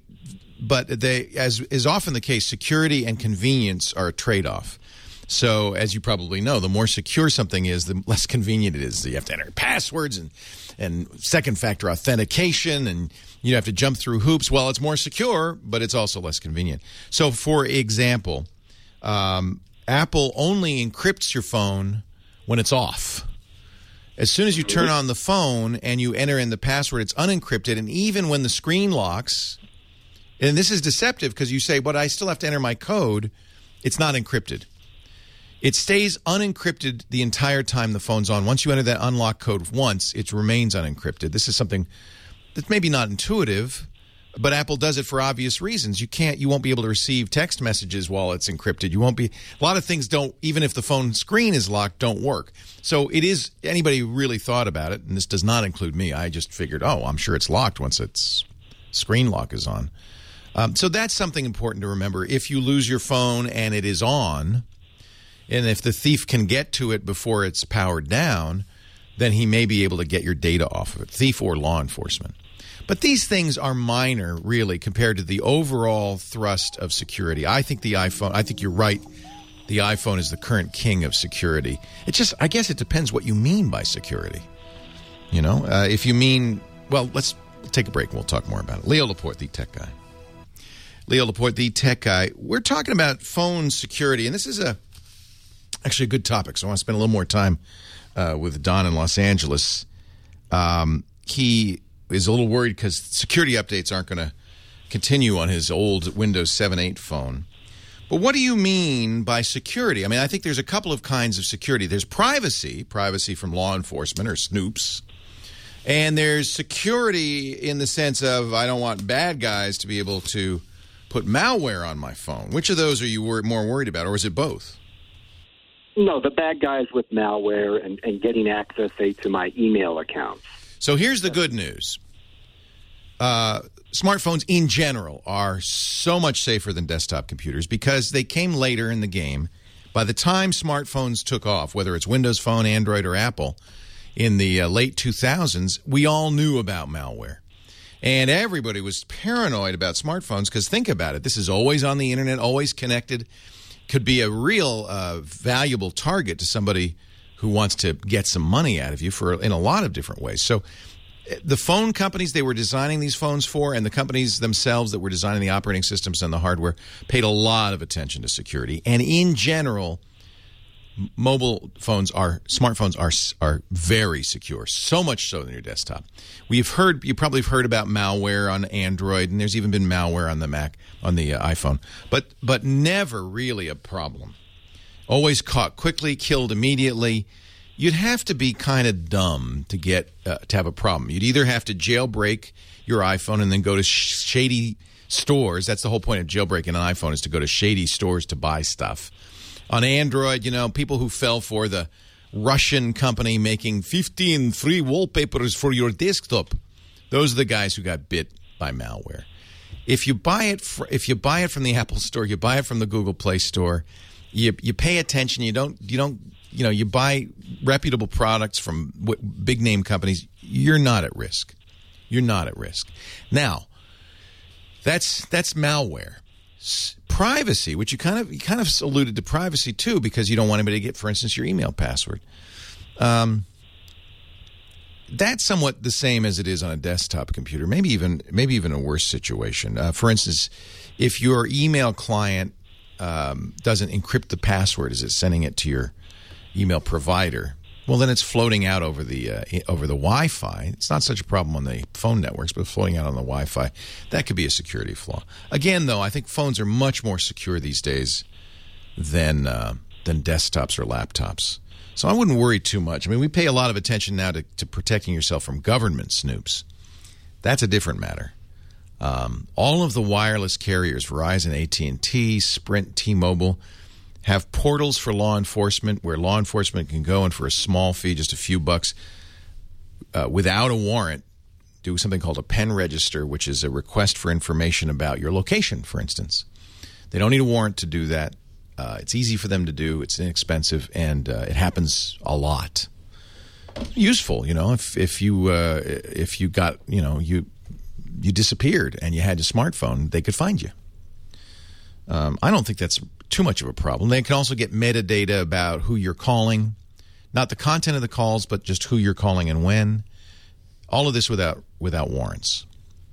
as is often the case, security and convenience are a trade-off. So, as you probably know, the more secure something is, the less convenient it is. So you have to enter passwords and second-factor authentication, and you have to jump through hoops. Well, it's more secure, but it's also less convenient. So, for example, Apple only encrypts your phone when it's off. As soon as you turn on the phone and you enter in the password, it's unencrypted, and even when the screen locks, and this is deceptive because you say, but I still have to enter my code, it's not encrypted. It stays unencrypted the entire time the phone's on. Once you enter that unlock code once, it remains unencrypted. This is something that's maybe not intuitive, but Apple does it for obvious reasons. You won't be able to receive text messages while it's encrypted. A lot of things don't, even if the phone screen is locked, don't work. So it is, anybody who really thought about it, and this does not include me, I just figured, I'm sure it's locked once its screen lock is on. So that's something important to remember. If you lose your phone and it is on, and if the thief can get to it before it's powered down, then he may be able to get your data off of it, thief or law enforcement. But these things are minor, really, compared to the overall thrust of security. I think you're right, the iPhone is the current king of security. I guess it depends what you mean by security. You know, if you mean, well, let's take a break and we'll talk more about it. Leo Laporte, the tech guy. Leo Laporte, the tech guy. We're talking about phone security, and this is actually a good topic, so I want to spend a little more time with Don in Los Angeles. He is a little worried because security updates aren't going to continue on his old Windows 7.8 phone. But what do you mean by security? I mean, I think there's a couple of kinds of security. There's privacy from law enforcement or snoops. And there's security in the sense of I don't want bad guys to be able to put malware on my phone. Which of those are you more worried about, or is it both? No, the bad guys with malware and getting access, say, to my email accounts. So here's the good news. Smartphones in general are so much safer than desktop computers because they came later in the game. By the time smartphones took off, whether it's Windows Phone, Android, or Apple, in the late 2000s, we all knew about malware. And everybody was paranoid about smartphones because think about it. This is always on the internet, always connected. Could be a real valuable target to somebody who wants to get some money out of you in a lot of different ways. So the phone companies they were designing these phones for and the companies themselves that were designing the operating systems and the hardware paid a lot of attention to security. And in general, smartphones are very secure, so much so than your desktop. You probably have heard about malware on Android, and there's even been malware on the Mac, on the iPhone, but never really a problem. Always caught quickly, killed immediately. You'd have to be kind of dumb to have a problem. You'd either have to jailbreak your iPhone and then go to shady stores. That's the whole point of jailbreaking an iPhone, is to go to shady stores to buy stuff. On Android, people who fell for the Russian company making 15 free wallpapers for your desktop, those are the guys who got bit by malware. If you buy it from the Apple Store, you buy it from the Google Play Store, you pay attention. You buy reputable products from big name companies. You're not at risk. You're not at risk. Now, that's malware. Privacy, which you kind of alluded to privacy too, because you don't want anybody to get, for instance, your email password. That's somewhat the same as it is on a desktop computer. Maybe even a worse situation. For instance, if your email client doesn't encrypt the password as it's sending it to your email provider, well, then it's floating out over the Wi-Fi. It's not such a problem on the phone networks, but floating out on the Wi-Fi, that could be a security flaw. Again, though, I think phones are much more secure these days than desktops or laptops. So I wouldn't worry too much. I mean, we pay a lot of attention now to protecting yourself from government snoops. That's a different matter. All of the wireless carriers, Verizon, AT&T, Sprint, T-Mobile, have portals for law enforcement where law enforcement can go and for a small fee, just a few bucks, without a warrant, do something called a pen register, which is a request for information about your location, for instance. They don't need a warrant to do that. It's easy for them to do. It's inexpensive, and it happens a lot. Useful, if you got you disappeared and you had your smartphone, they could find you. I don't think that's too much of a problem. They can also get metadata about who you're calling, not the content of the calls, but just who you're calling and when. All of this without warrants.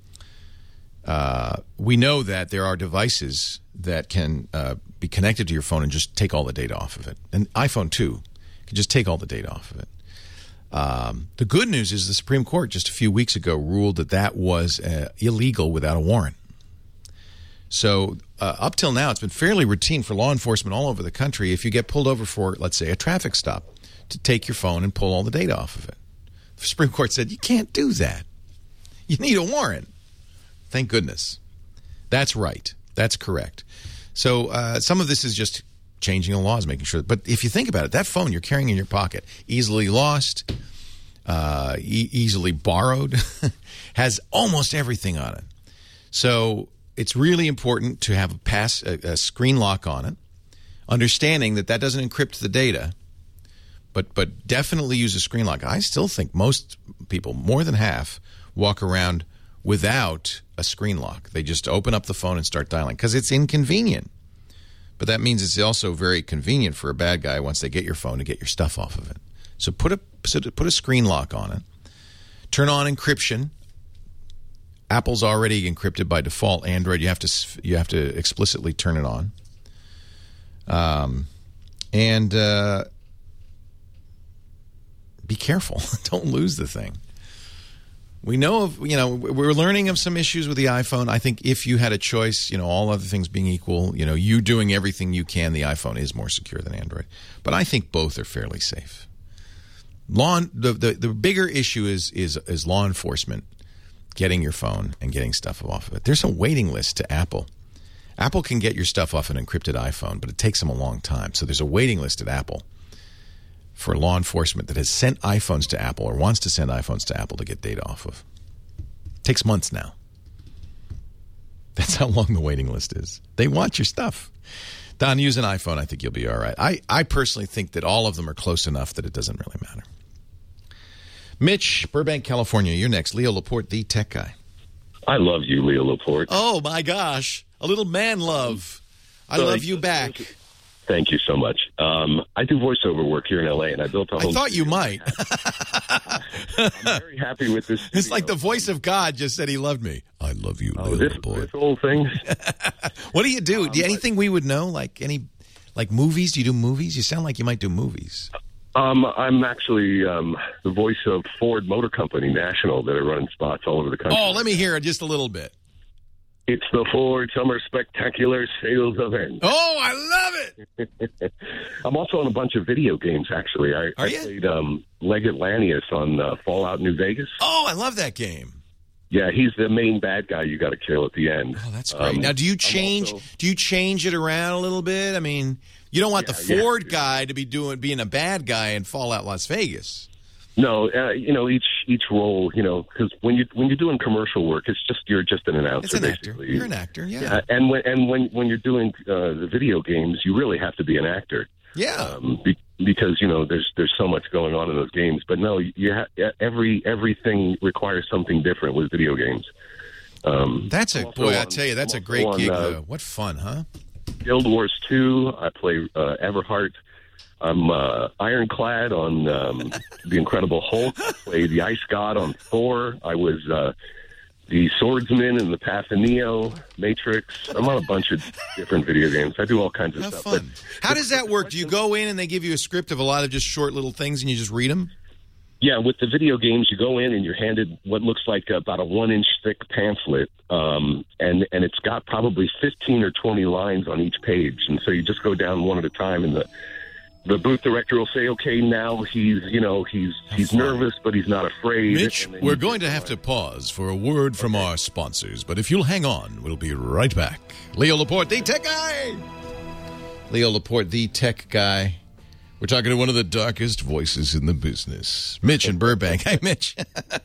We know that there are devices that can be connected to your phone and just take all the data off of it. And iPhone 2 can just take all the data off of it. The good news is the Supreme Court just a few weeks ago ruled that was illegal without a warrant. So up till now, it's been fairly routine for law enforcement all over the country, if you get pulled over for, let's say, a traffic stop, to take your phone and pull all the data off of it. The Supreme Court said, you can't do that. You need a warrant. Thank goodness. That's right. That's correct. So some of this is just changing the laws, making sure. But if you think about it, that phone you're carrying in your pocket, easily lost, easily borrowed, has almost everything on it. So it's really important to have a screen lock on it, understanding that doesn't encrypt the data, but definitely use a screen lock. I still think most people, more than half, walk around without a screen lock. They just open up the phone and start dialing because it's inconvenient. But that means it's also very convenient for a bad guy once they get your phone to get your stuff off of it. So put a screen lock on it. Turn on encryption. Apple's already encrypted by default. Android, you have to explicitly turn it on. And be careful. Don't lose the thing. We know we're learning of some issues with the iPhone. I think if you had a choice, all other things being equal, you doing everything you can, the iPhone is more secure than Android. But I think both are fairly safe. The bigger issue is law enforcement getting your phone and getting stuff off of it. There's a waiting list to Apple. Apple can get your stuff off an encrypted iPhone, but it takes them a long time. So there's a waiting list at Apple for law enforcement that has sent iPhones to Apple or wants to send iPhones to Apple to get data off of. It takes months now. That's how long the waiting list is. They want your stuff. Don, use an iPhone. I think you'll be all right. I personally think that all of them are close enough that it doesn't really matter. Mitch, Burbank, California. You're next. Leo Laporte, the tech guy. I love you, Leo Laporte. Oh, my gosh. A little man love. I love you back. Thank you so much. I do voiceover work here in L.A., and I built a home. I thought you might. I'm very happy with this studio. It's like the voice of God just said he loved me. I love you, this whole thing. What do you do? Anything we would know? Like movies? Do you do movies? You sound like you might do movies. I'm actually the voice of Ford Motor Company National that are running spots all over the country. Oh, let me hear it just a little bit. It's the Ford Summer Spectacular Sales Event. Oh, I love it! I'm also on a bunch of video games, actually. I played Leg Atlantis on Fallout New Vegas. Oh, I love that game. Yeah, he's the main bad guy you got to kill at the end. Oh, that's great. Now, do you change it around a little bit? I mean, you don't want the Ford guy to be being a bad guy in Fallout Las Vegas. No, each role, because when you're doing commercial work, you're just an announcer. It's an basically. actor. You're an actor, yeah. And when you're doing the video games, you really have to be an actor. Yeah. Because there's so much going on in those games. But no, everything requires something different with video games. I tell you, that's a great gig. What fun, huh? Guild Wars 2. I play Everhart. I'm Ironclad on The Incredible Hulk. I play the Ice God on Thor. I was the Swordsman in the Path of Neo, Matrix. I'm on a bunch of different video games. I do all kinds of stuff. Fun. How does that work? Do you go in and they give you a script of a lot of just short little things and you just read them? Yeah, with the video games, you go in and you're handed what looks like about a 1-inch thick pamphlet, and it's got probably 15 or 20 lines on each page. And so you just go down one at a time, and the booth director will say, okay, now he's nervous, but he's not afraid. Mitch, we're going to have to pause for a word from our sponsors, but if you'll hang on, we'll be right back. Leo Laporte, the tech guy. Leo Laporte, the tech guy. We're talking to one of the darkest voices in the business, Mitch in Burbank. Hi, Mitch.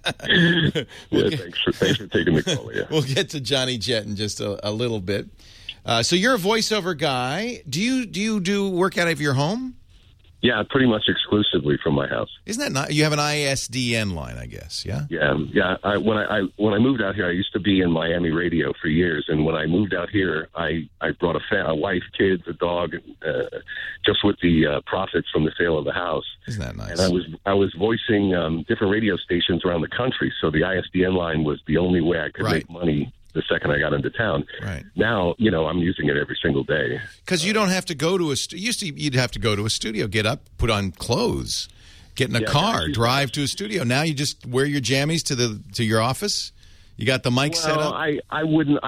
Thanks for taking the call. Yeah. We'll get to Johnny Jet in just a little bit. So you're a voiceover guy. Do you do work out of your home? Yeah, pretty much exclusively from my house. Isn't that nice? You have an ISDN line, I guess, yeah? Yeah. When I moved out here, I used to be in Miami radio for years, and when I moved out here, I brought a wife, kids, a dog, just with the profits from the sale of the house. Isn't that nice? And I was voicing different radio stations around the country, so the ISDN line was the only way I could make money the second I got into town. Right. Now, I'm using it every single day. Because you don't have to go to you'd have to go to a studio, get up, put on clothes, get in a car, drive to a studio. Now you just wear your jammies to your office. You got the mic set up. I wouldn't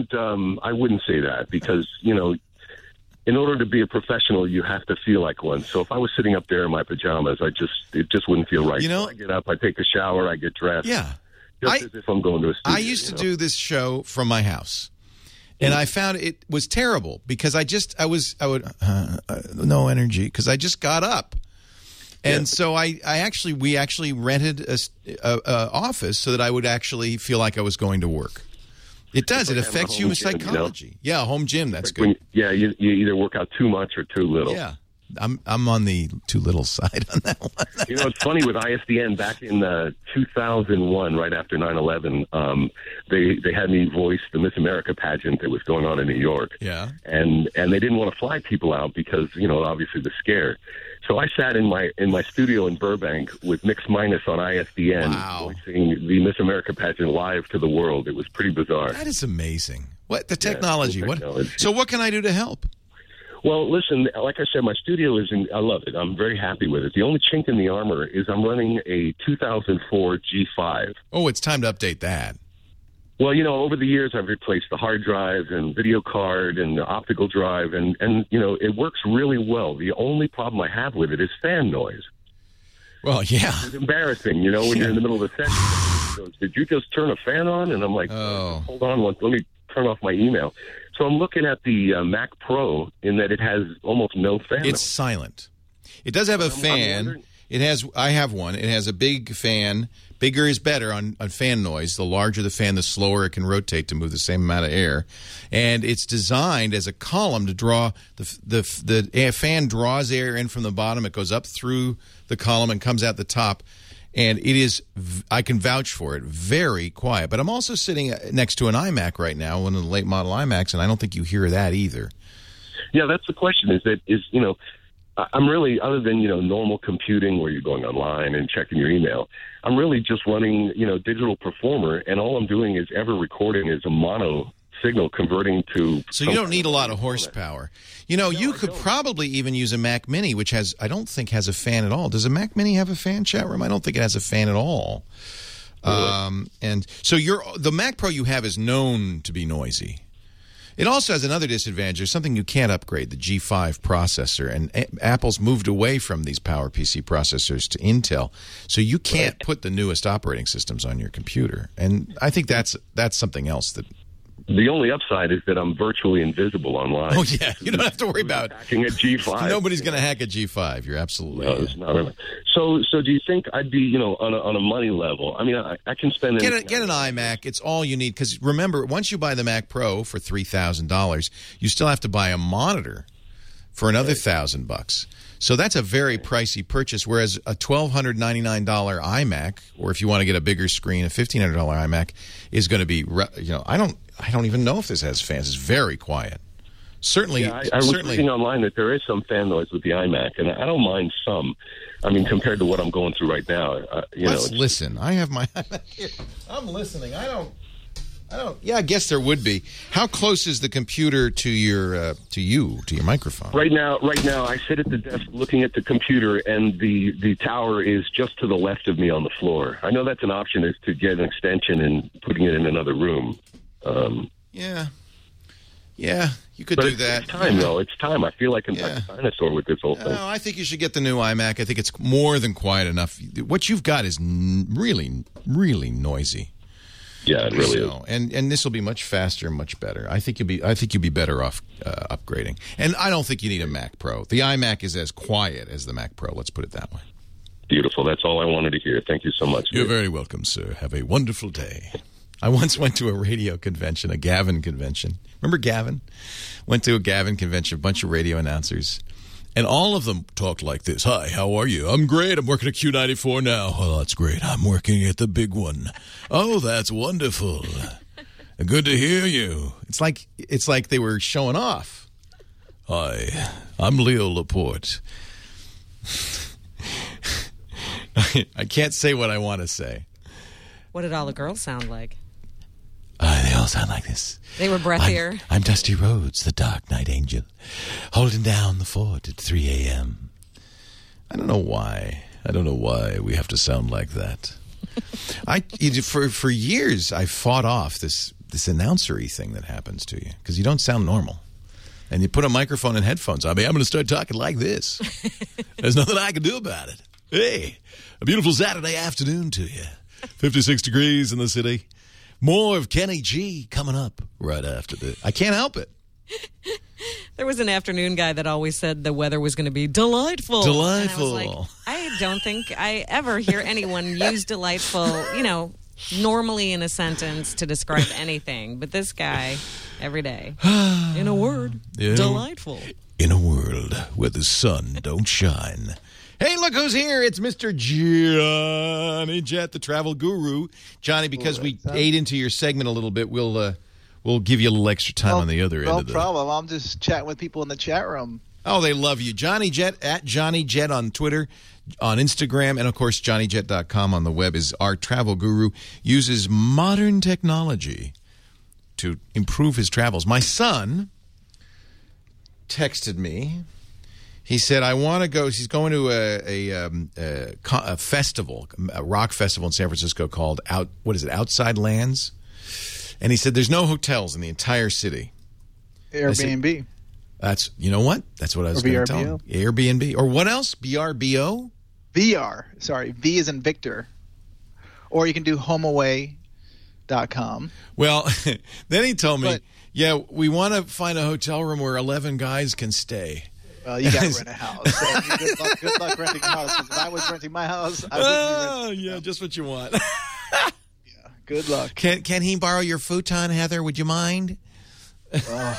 say that because in order to be a professional, you have to feel like one. So if I was sitting up there in my pajamas, it just wouldn't feel right. So I get up, I take a shower, I get dressed. Yeah. Just as if I'm going to a studio. I used to do this show from my house, and I found it was terrible because no energy because I just got up, and so we actually rented a office so that I would actually feel like I was going to work. It does. It affects human psychology. Yeah, a home gym. That's good. You either work out too much or too little. Yeah. I'm on the too little side on that one. It's funny with ISDN back in 2001, right after 9/11, they had me voice the Miss America pageant that was going on in New York. Yeah, and they didn't want to fly people out because obviously the scare. So I sat in my studio in Burbank with Mix Minus on ISDN, voicing the Miss America pageant live to the world. It was pretty bizarre. That is amazing. What the technology? So what can I do to help? Well, listen, like I said, my studio I love it. I'm very happy with it. The only chink in the armor is I'm running a 2004 G5. Oh, it's time to update that. Well, over the years, I've replaced the hard drive and video card and the optical drive, and it works really well. The only problem I have with it is fan noise. Well, yeah. It's embarrassing, when you're in the middle of a session. Did you just turn a fan on? And I'm like, hold on, let me turn off my email. So I'm looking at the Mac Pro in that it has almost no fan. It's silent. It does have a fan. I have one. It has a big fan. Bigger is better on fan noise. The larger the fan, the slower it can rotate to move the same amount of air. And it's designed as a column to draw the fan draws air in from the bottom. It goes up through the column and comes out the top. And it is, I can vouch for it, very quiet. But I'm also sitting next to an iMac right now, one of the late model iMacs, and I don't think you hear that either. Yeah, that's the question. I'm really, other than, normal computing where you're going online and checking your email, I'm really just running, Digital Performer, and all I'm doing is ever recording is a mono signal converting to... So you don't need a lot of horsepower. You could probably even use a Mac Mini, which I don't think has a fan at all. Does a Mac Mini have a fan, chat room? I don't think it has a fan at all. Really? And so the Mac Pro you have is known to be noisy. It also has another disadvantage. There's something you can't upgrade, the G5 processor. And Apple's moved away from these PowerPC processors to Intel. So you can't put the newest operating systems on your computer. And I think that's something else that... The only upside is that I'm virtually invisible online. Oh, yeah. You don't have to worry about hacking a G5. Nobody's going to hack a G5. You're absolutely... No, it's not really. So do you think I'd be, on a money level? I mean, I can spend... Get an iMac. It's all you need. Because remember, once you buy the Mac Pro for $3,000, you still have to buy a monitor for another $1,000. So that's a very pricey purchase, whereas a $1,299 iMac, or if you want to get a bigger screen, a $1,500 iMac, is going to be, I don't even know if this has fans. It's very quiet. Certainly, yeah, I was reading online that there is some fan noise with the iMac, and I don't mind some. I mean, compared to what I'm going through right now, Let's listen. I have my iMac here. I'm listening. I don't. Yeah, I guess there would be. How close is the computer to your microphone? Right now, I sit at the desk looking at the computer, and the tower is just to the left of me on the floor. I know that's an option, is to get an extension and putting it in another room. Yeah, you could do that. It's time, though. It's time. I feel like I'm like a dinosaur with this whole thing. No, I think you should get the new iMac. I think it's more than quiet enough. What you've got is really, really noisy. Yeah, it really is. And this will be much faster, much better. I think you'll be better off upgrading. And I don't think you need a Mac Pro. The iMac is as quiet as the Mac Pro. Let's put it that way. Beautiful. That's all I wanted to hear. Thank you so much. You're very welcome, sir. Have a wonderful day. I once went to a radio convention, a Gavin convention. Remember Gavin? Went to a Gavin convention, a bunch of radio announcers. And all of them talked like this. Hi, how are you? I'm great. I'm working at Q94 now. Oh, that's great. I'm working at the big one. Oh, that's wonderful. Good to hear you. It's like they were showing off. Hi, I'm Leo Laporte. I can't say what I want to say. What did all the girls sound like? They all sound like this. They were breathier. I'm Dusty Rhodes, the Dark Knight Angel, holding down the fort at 3 a.m. I don't know why. We have to sound like that. For years, I fought off this announcery thing that happens to you because you don't sound normal. And you put a microphone and headphones on. I'm going to start talking like this. There's nothing I can do about it. Hey, a beautiful Saturday afternoon to you. 56 degrees in the city. More of Kenny G coming up right after this. I can't help it. There was an afternoon guy that always said the weather was going to be delightful. Delightful. And I was like, I don't think I ever hear anyone use delightful, normally in a sentence to describe anything. But this guy, every day, in a word, delightful. In a world where the sun don't shine. Hey, look who's here. It's Mr. Johnny Jet, the travel guru. Johnny, because we ate into your segment a little bit, we'll give you a little extra time on the other end of the... No problem. I'm just chatting with people in the chat room. Oh, they love you. Johnny Jet, at Johnny Jet on Twitter, on Instagram, and, of course, JohnnyJet.com on the web is our travel guru. Uses modern technology to improve his travels. My son texted me. He said, I want to go. He's going to a festival, a rock festival in San Francisco called Outside Lands. And he said, there's no hotels in the entire city. Airbnb. You know what? That's what I was going to tell him. Airbnb. Or what else? BRBO? VR. Sorry. V is in Victor. Or you can do homeaway.com. Well, then he told me, we want to find a hotel room where 11 guys can stay. Well, you got to rent a house. So good luck renting a house. If I was renting my house, I wouldn't be renting. Just what you want. Yeah, good luck. Can he borrow your futon, Heather? Would you mind? Did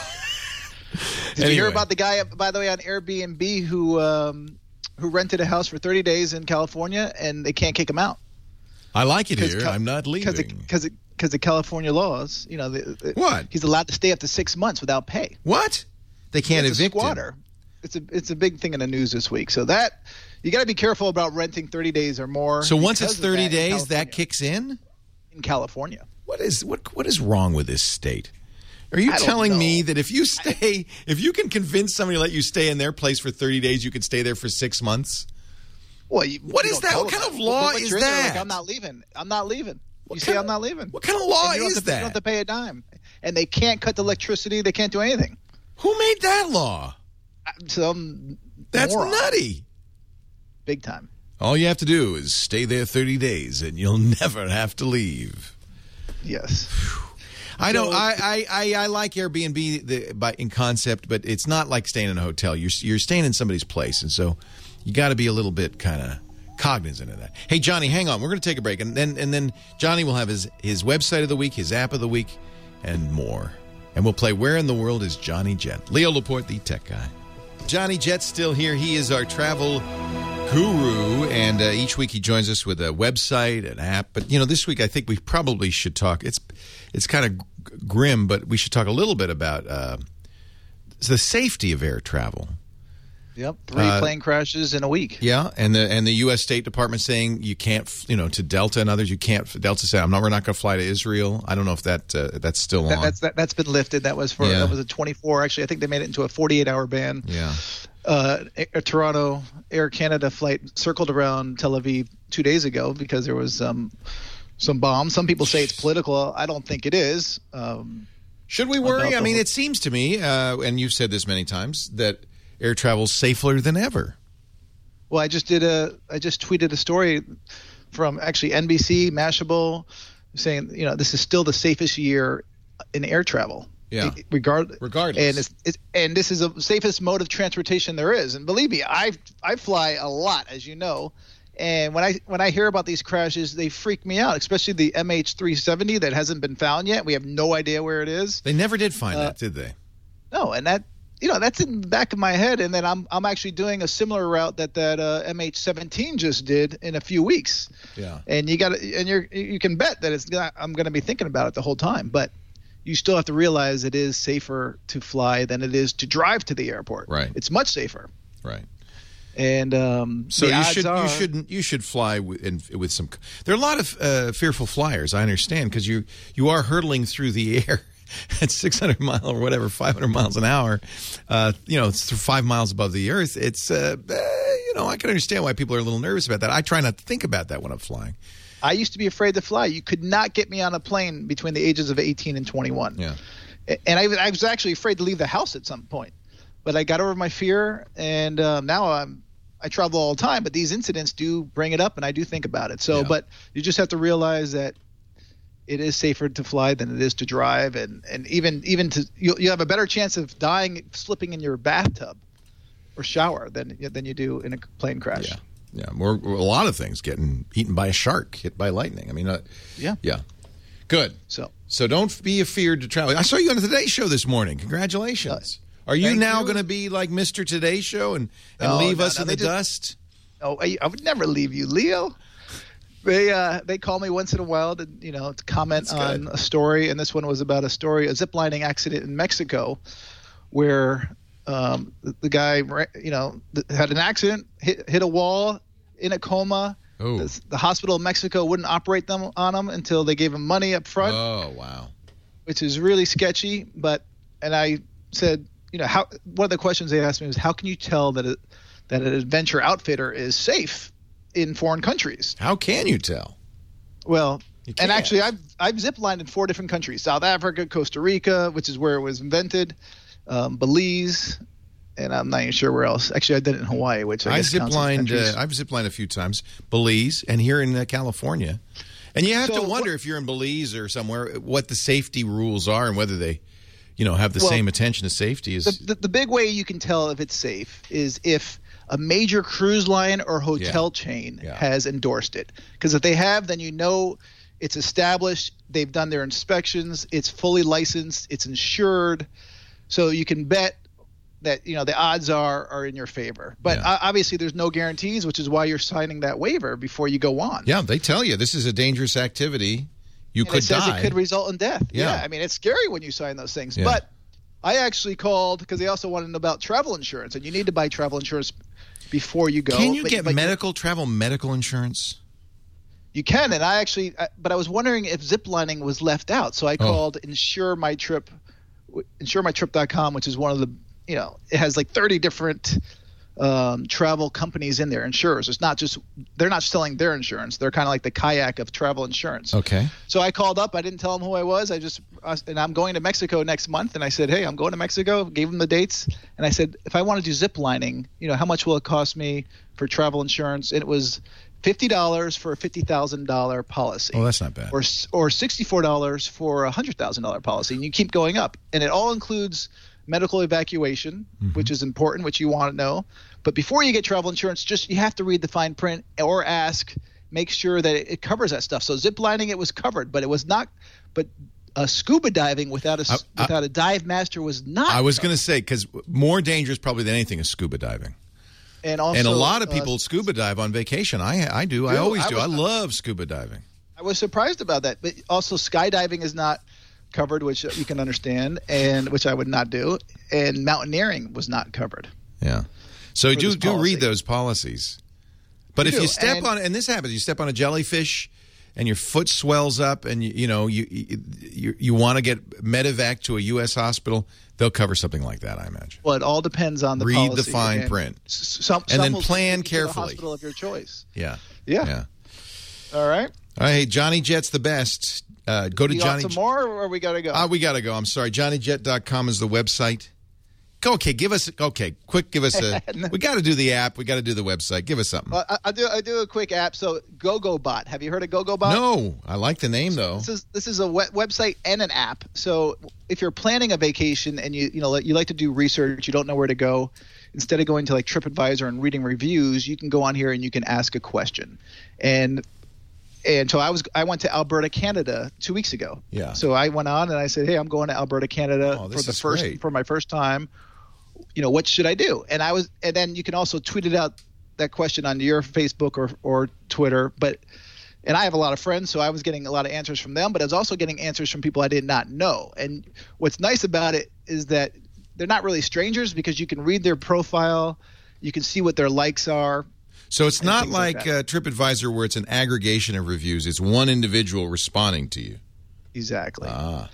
you hear about the guy, by the way, on Airbnb who rented a house for 30 days in California and they can't kick him out? I like it here. I'm not leaving. Because of California laws. What? He's allowed to stay up to 6 months without pay. What? They can't evict him. Squatter. It's a big thing in the news this week. So that you got to be careful about renting 30 days or more. So once it's 30 days, that kicks in California. What is wrong with this state? Are you telling me that if you can convince somebody to let you stay in their place for 30 days, you could stay there for 6 months? Well, what is that? What kind of law is that? I'm not leaving. I'm not leaving. You say I'm not leaving. What kind of law is that? You don't have to pay a dime. and they can't cut the electricity. They can't do anything. Who made that law? That's moron. Nutty. Big time. All you have to do is stay there 30 days, and you'll never have to leave. Yes. I like Airbnb in concept, but it's not like staying in a hotel. You're staying in somebody's place, and so you got to be a little bit kind of cognizant of that. Hey, Johnny, hang on. We're going to take a break, and then Johnny will have his website of the week, his app of the week, and more. And we'll play Where in the World is Johnny Jet? Leo Laporte, the tech guy. Johnny Jet's still here. He is our travel guru, and each week he joins us with a website, an app. But, this week I think we probably should talk. It's kind of grim, but we should talk a little bit about the safety of air travel. Yep, 3 plane crashes in a week. Yeah, and the U.S. State Department saying you can't, to Delta and others, you can't. Delta said, we're not going to fly to Israel. I don't know if that's still on. That's been lifted. That was a 24. Actually, I think they made it into a 48-hour ban. Yeah. A Toronto Air Canada flight circled around Tel Aviv 2 days ago because there was some bombs. Some people say it's political. I don't think it is. Should we worry? I mean, it seems to me, and you've said this many times, that air travel's safer than ever. Well, I just tweeted a story from actually NBC, Mashable, saying this is still the safest year in air travel. Yeah. Regardless. And this is the safest mode of transportation there is. And believe me, I fly a lot, as you know. And when I hear about these crashes, they freak me out, especially the MH370 that hasn't been found yet. We have no idea where it is. They never did find that, did they? No, and that that's in the back of my head. And then I'm actually doing a similar route that MH17 just did in a few weeks. Yeah. And you can bet that I'm going to be thinking about it the whole time, but you still have to realize it is safer to fly than it is to drive to the airport. Right. It's much safer. Right. And so you should fly with some. There are a lot of fearful flyers. I understand, because you are hurtling through the air at 600 miles or whatever, 500 miles an hour. It's 5 miles above the earth. It's I can understand why people are a little nervous about that. I try not to think about that when I'm flying. I used to be afraid to fly. You could not get me on a plane between the ages of 18 and 21. Yeah. And I was actually afraid to leave the house at some point. But I got over my fear, and now I travel all the time. But these incidents do bring it up, and I do think about it. So, But you just have to realize that it is safer to fly than it is to drive, and even to you have a better chance of dying slipping in your bathtub or shower than you do in a plane crash. Yeah. Yeah, a lot of things, getting eaten by a shark, hit by lightning. I mean, yeah. Good. So don't be afeared to travel. I saw you on the Today Show this morning. Congratulations. Are you now going to be like Mr. Today Show and leave us in the dust? Oh, I would never leave you, Leo. They call me once in a while to comment on a story, and this one was about a ziplining accident in Mexico, where the guy had an accident, hit a wall, in a coma. Oh. The hospital in Mexico wouldn't operate on him until they gave him money up front. Oh, wow. Which is really sketchy. And I said, one of the questions they asked me was, how can you tell that an adventure outfitter is safe in foreign countries? How can you tell? Well, and actually I've ziplined in 4 different countries: South Africa, Costa Rica, which is where it was invented, Belize, and I'm not even sure where else. Actually, I did it in Hawaii, which I guess counts as countries. I've ziplined a few times, Belize, and here in California. And you have to wonder if you're in Belize or somewhere what the safety rules are and whether they, have the same attention to safety. The big way you can tell if it's safe is if a major cruise line or hotel chain has endorsed it. Because if they have, then it's established, they've done their inspections, it's fully licensed, it's insured, so you can bet that the odds are in your favor. But obviously there's no guarantees, which is why you're signing that waiver before you go on. Yeah, they tell you this is a dangerous activity. You could die. It could result in death. Yeah. I mean, it's scary when you sign those things. Yeah. But I actually called because they also wanted to know about travel insurance, and you need to buy travel insurance before you go. Can you get travel medical insurance? You can, and but I was wondering if ziplining was left out, so I called insuremytrip.com, which is one of the, it has like 30 different travel companies in there, insurers. It's not just they're not selling their insurance. They're kind of like the kayak of travel insurance. Okay. So I called up. I didn't tell them who I was. And I'm going to Mexico next month. And I said, hey, I'm going to Mexico. Gave them the dates. And I said, if I want to do zip lining, how much will it cost me for travel insurance? And it was $50 for a $50,000 policy. Oh, that's not bad. Or $64 for a $100,000 policy. And you keep going up. And it all includes medical evacuation, which is important, which you want to know. But before you get travel insurance, you have to read the fine print or make sure that it covers that stuff. So zip lining, it was covered, but it was not. But scuba diving without a dive master was not. I was going to say, because more dangerous probably than anything is scuba diving. And also, a lot of people scuba dive on vacation. I do. I always do. I love scuba diving. I was surprised about that. But also skydiving is not covered, which you can understand, and which I would not do. And mountaineering was not covered. Yeah. So do read those policies. But if you step on, and this happens, you step on a jellyfish and your foot swells up and you want to get medevac to a U.S. hospital, they'll cover something like that, I imagine. Well, it all depends on the policy. Read the fine print. And then plan carefully. To the hospital of your choice. Yeah. All right. Hey, Johnny Jet's the best. Go to Johnny. Some more, or we got to go? We got to go. I'm sorry. JohnnyJet.com is the website. Okay, give us a. We got to do the app. We got to do the website. Give us something. I do a quick app. So GoGoBot. Have you heard of GoGoBot? No, I like the name though. This is a website and an app. So if you're planning a vacation and you like to do research, you don't know where to go, instead of going to like TripAdvisor and reading reviews, you can go on here and you can ask a question. And so I went to Alberta, Canada 2 weeks ago. Yeah. So I went on and I said, hey, I'm going to Alberta, Canada for my first time. What should I do? And then you can also tweet it out, that question, on your Facebook or Twitter. And I have a lot of friends, so I was getting a lot of answers from them, but I was also getting answers from people I did not know. And what's nice about it is that they're not really strangers, because you can read their profile, you can see what their likes are. So it's not like TripAdvisor, where it's an aggregation of reviews. It's one individual responding to you. Exactly.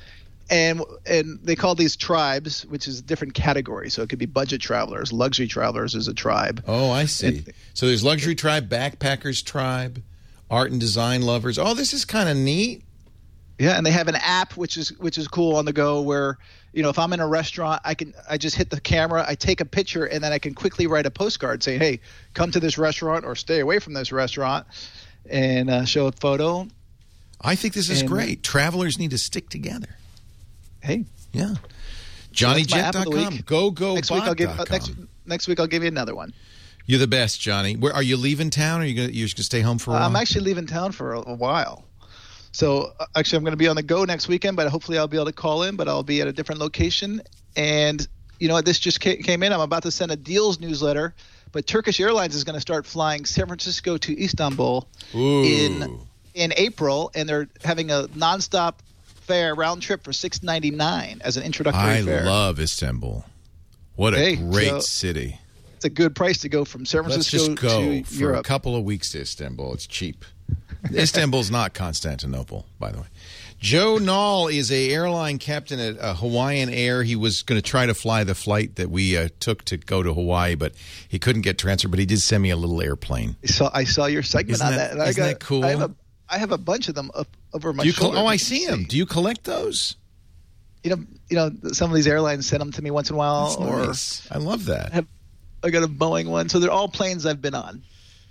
And they call these tribes, which is different categories. So it could be budget travelers, luxury travelers is a tribe. Oh, I see. So there's luxury tribe, backpackers tribe, art and design lovers. Oh, this is kind of neat. Yeah, and they have an app which is cool on the go, where if I'm in a restaurant, I just hit the camera, I take a picture, and then I can quickly write a postcard saying, hey, come to this restaurant or stay away from this restaurant, and show a photo. I think this is great. Travelers need to stick together. Hey. Yeah. JohnnyJet.com. GoGoBot.com. Next week I'll give you another one. You're the best, Johnny. Where are you leaving town, or you're just gonna stay home for a while? I'm actually leaving town for a while. So actually I'm going to be on the go next weekend, but hopefully I'll be able to call in, but I'll be at a different location. And this just came in. I'm about to send a deals newsletter, but Turkish Airlines is going to start flying San Francisco to Istanbul in April, and they're having a nonstop fare round trip for $6.99 as an introductory fare. I love Istanbul. What a great city. It's a good price to go from San Francisco to Europe. Let's just go for a couple of weeks to Istanbul. It's cheap. Istanbul's not Constantinople, by the way. Joe Nall is a airline captain at Hawaiian Air. He was going to try to fly the flight that we took to go to Hawaii, but he couldn't get transferred. But he did send me a little airplane. I saw your segment on that. Isn't that cool? I have a bunch of them up over my shoulder. I see them. Do you collect those? Some of these airlines send them to me once in a while. Nice. I love that. I got a Boeing one, so they're all planes I've been on.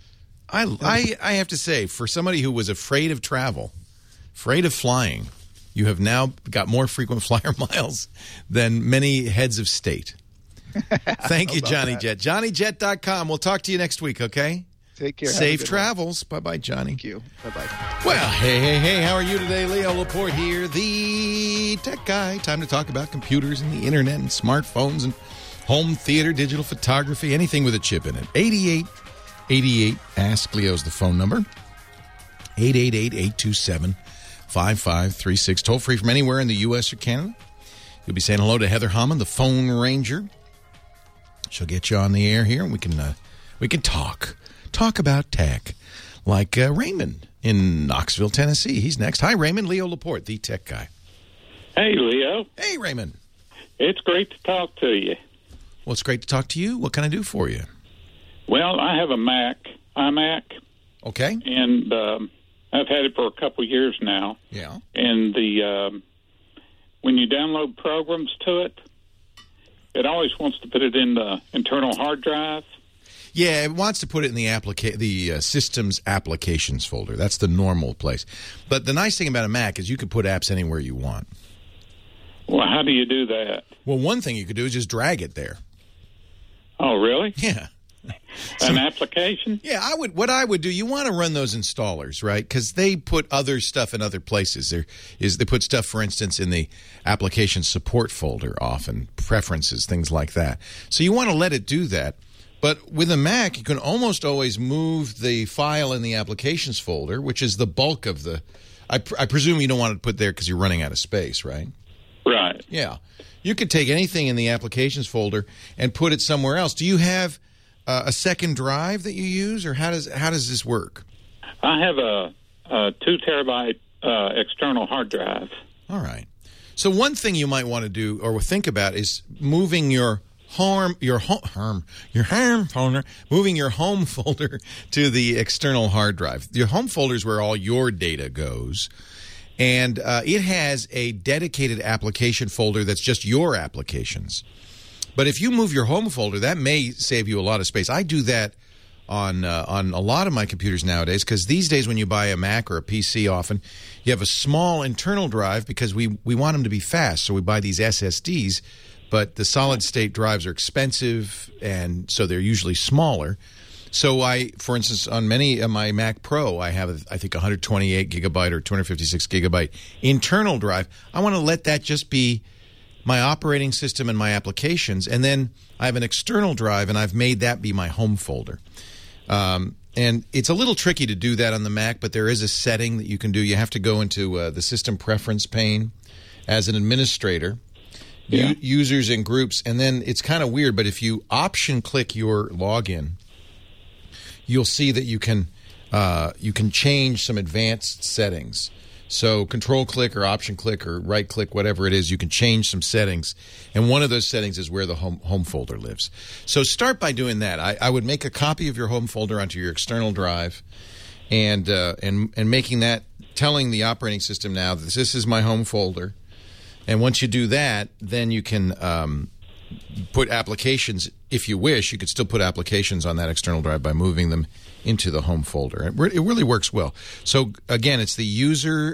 I have to say, for somebody who was afraid of travel, afraid of flying, you have now got more frequent flyer miles than many heads of state. Thank you, Johnny Jet. JohnnyJet.com. We'll talk to you next week, okay? Take care. Safe travels. Bye-bye, Johnny. Thank you. Bye-bye. Well, hey, how are you today? Leo Laporte here, the tech guy. Time to talk about computers and the internet and smartphones and home theater, digital photography, anything with a chip in it. 8888 Ask Leo's the phone number. 888-827-5536. Toll free from anywhere in the U.S. or Canada. You'll be saying hello to Heather Hammond, the phone ranger. She'll get you on the air here, and we can talk about tech, like Raymond in Knoxville, Tennessee. He's next. Hi, Raymond. Leo Laporte, the tech guy. Hey, Leo. Hey, Raymond. It's great to talk to you. Well, it's great to talk to you. What can I do for you? Well, I have a iMac. Okay. And I've had it for a couple of years now. Yeah. And when you download programs to it, it always wants to put it in the internal hard drive. Yeah, it wants to put it in the system's applications folder. That's the normal place. But the nice thing about a Mac is you can put apps anywhere you want. Well, how do you do that? Well, one thing you could do is just drag it there. Oh, really? Yeah. An application? Yeah, what I would do, you want to run those installers, right? Because they put other stuff in other places. They put stuff, for instance, in the application support folder often, preferences, things like that. So you want to let it do that. But with a Mac, you can almost always move the file in the applications folder, which is the bulk of the... I presume you don't want to put there because you're running out of space, right? Right. Yeah. You could take anything in the applications folder and put it somewhere else. Do you have a second drive that you use, or how does this work? I have a 2 terabyte external hard drive. All right. So one thing you might want to do or think about is moving your home folder to the external hard drive. Your home folder is where all your data goes, and it has a dedicated application folder that's just your applications. But if you move your home folder, that may save you a lot of space. I do that on a lot of my computers nowadays, because these days when you buy a Mac or a PC, often you have a small internal drive because we want them to be fast. So we buy these SSDs, but the solid-state drives are expensive, and so they're usually smaller. So for instance, on many of my Mac Pro, I have, I think, 128 gigabyte or 256 gigabyte internal drive. I want to let that just be my operating system and my applications, and then I have an external drive, and I've made that be my home folder. And it's a little tricky to do that on the Mac, but there is a setting that you can do. You have to go into the system preference pane as an administrator, users and groups, and then it's kind of weird, but if you option-click your login, you'll see that you can change some advanced settings. So control-click or option-click or right-click, whatever it is, you can change some settings. And one of those settings is where the home folder lives. So start by doing that. I would make a copy of your home folder onto your external drive and making that, telling the operating system now that this is my home folder. And once you do that, then you can put applications, if you wish. You could still put applications on that external drive by moving them into the home folder. It really works well. So again, it's the user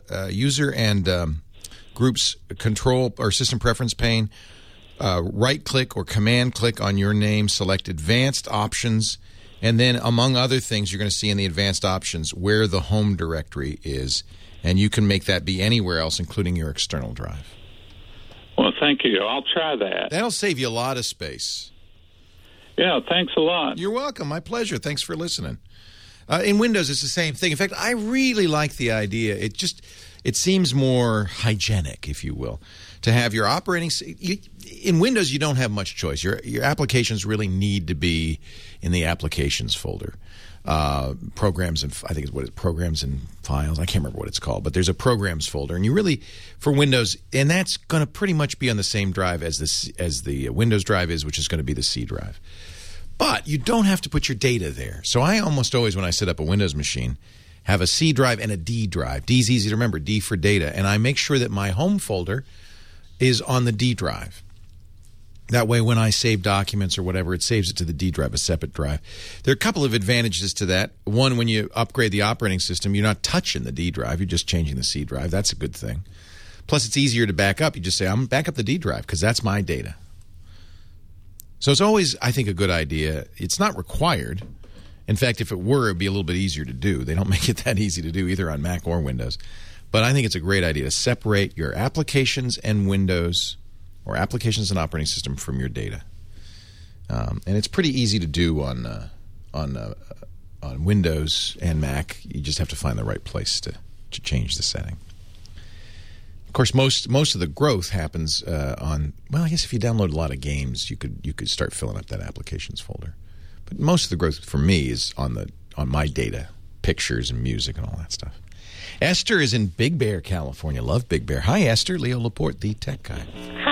and groups control or system preference pane. Right click or command click on your name, select advanced options, and then among other things, you're going to see in the advanced options where the home directory is, and you can make that be anywhere else, including your external drive. Well, thank you. I'll try that. That'll save you a lot of space. Yeah, thanks a lot. You're welcome. My pleasure. Thanks for listening. In Windows, it's the same thing. In fact, I really like the idea. It seems more hygienic, if you will, to have your operating. In Windows, you don't have much choice. Your applications really need to be in the applications folder. Programs and I think it's programs and files. I can't remember what it's called, but there's a programs folder, and you really for Windows, and that's going to pretty much be on the same drive as the Windows drive is, which is going to be the C drive. But you don't have to put your data there. So I almost always, when I set up a Windows machine, have a C drive and a D drive. D is easy to remember, D for data, and I make sure that my home folder is on the D drive. That way, when I save documents or whatever, it saves it to the D drive, a separate drive. There are a couple of advantages to that. One, when you upgrade the operating system, you're not touching the D drive. You're just changing the C drive. That's a good thing. Plus, it's easier to back up. You just say, I'm back up the D drive because that's my data. So it's always, I think, a good idea. It's not required. In fact, if it were, it would be a little bit easier to do. They don't make it that easy to do either on Mac or Windows. But I think it's a great idea to separate your applications and Windows or applications and operating system from your data. And it's pretty easy to do on Windows and Mac. You just have to find the right place to change the setting. Of course, most of the growth happens on. Well, I guess if you download a lot of games, you could start filling up that applications folder. But most of the growth for me is on my data, pictures and music and all that stuff. Esther is in Big Bear, California. Love Big Bear. Hi, Esther. Leo Laporte, the tech guy. Hi,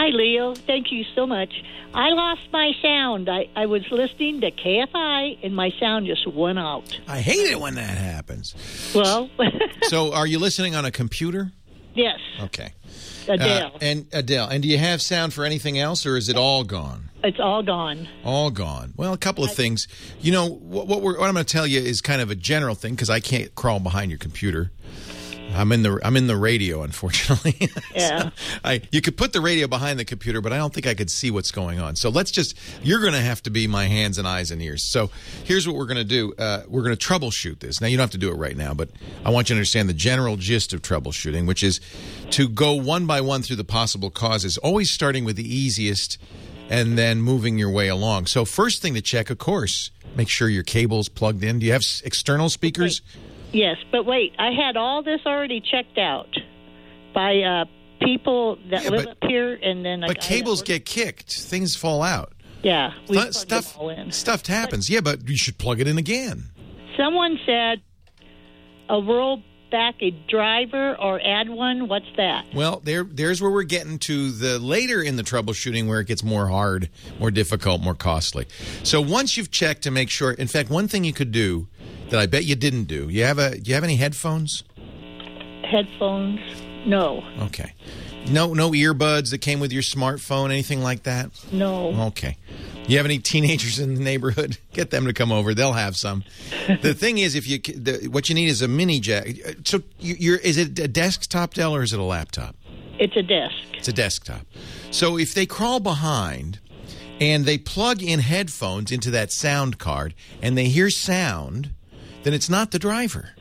Leo. Thank you so much. I lost my sound. I was listening to KFI, and my sound just went out. I hate it when that happens. Well. So are you listening on a computer? Yes. Okay. Adele. And do you have sound for anything else, or is it all gone? It's all gone. All gone. Well, a couple of things. You know, what I'm going to tell you is kind of a general thing, because I can't crawl behind your computer. I'm in the radio, unfortunately. Yeah. So you could put the radio behind the computer, but I don't think I could see what's going on. So you're going to have to be my hands and eyes and ears. So here's what we're going to do. We're going to troubleshoot this. Now, you don't have to do it right now, but I want you to understand the general gist of troubleshooting, which is to go one by one through the possible causes, always starting with the easiest and then moving your way along. So first thing to check, of course, make sure your cable's plugged in. Do you have external speakers? Okay. Yes, but wait, I had all this already checked out by people that live up here, and then but cables get kicked, things fall out. Yeah, stuff happens. Yeah, but you should plug it in again. Someone said roll back a driver or add one. What's that? Well, there's where we're getting to the later in the troubleshooting where it gets more hard, more difficult, more costly. So once you've checked to make sure, in fact, one thing you could do that I bet you didn't do. Do you have any headphones? Headphones? No. Okay. No earbuds that came with your smartphone, anything like that? No. Okay. You have any teenagers in the neighborhood? Get them to come over. They'll have some. The thing is, what you need is a mini jack. So is it a desktop, Del, or is it a laptop? It's a desk. It's a desktop. So if they crawl behind and they plug in headphones into that sound card and they hear sound, then it's not the driver.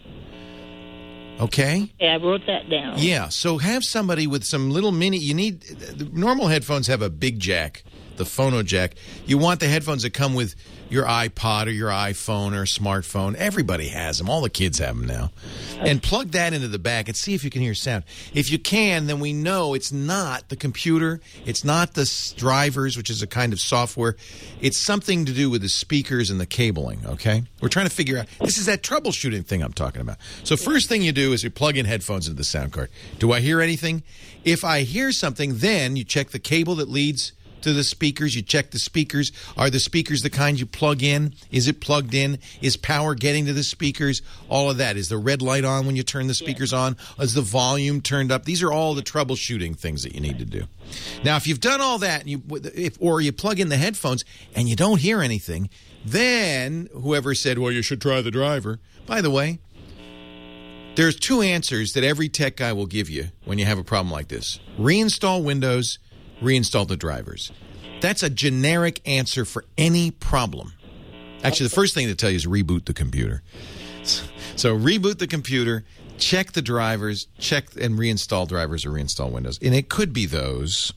Okay? Yeah, I wrote that down. Yeah, so have somebody with some little the normal headphones have a big jack, the phono jack. You want the headphones that come with your iPod or your iPhone or smartphone. Everybody has them. All the kids have them now. And plug that into the back and see if you can hear sound. If you can, then we know it's not the computer. It's not the drivers, which is a kind of software. It's something to do with the speakers and the cabling, okay? We're trying to figure out. This is that troubleshooting thing I'm talking about. So first thing you do is you plug in headphones into the sound card. Do I hear anything? If I hear something, then you check the cable that leads to the speakers. You check the speakers. Are the speakers the kind you plug in? Is it plugged in? Is power getting to the speakers? All of that. Is the red light on when you turn the speakers on? Is the volume turned up? These are all the troubleshooting things that you need to do. Now, if you've done all that, or you plug in the headphones and you don't hear anything, then whoever said, well, you should try the driver. By the way, there's two answers that every tech guy will give you when you have a problem like this. Reinstall Windows, reinstall the drivers. That's a generic answer for any problem. Actually, the first thing to tell you is reboot the computer. So reboot the computer, check the drivers, check and reinstall drivers or reinstall Windows. And it could be those.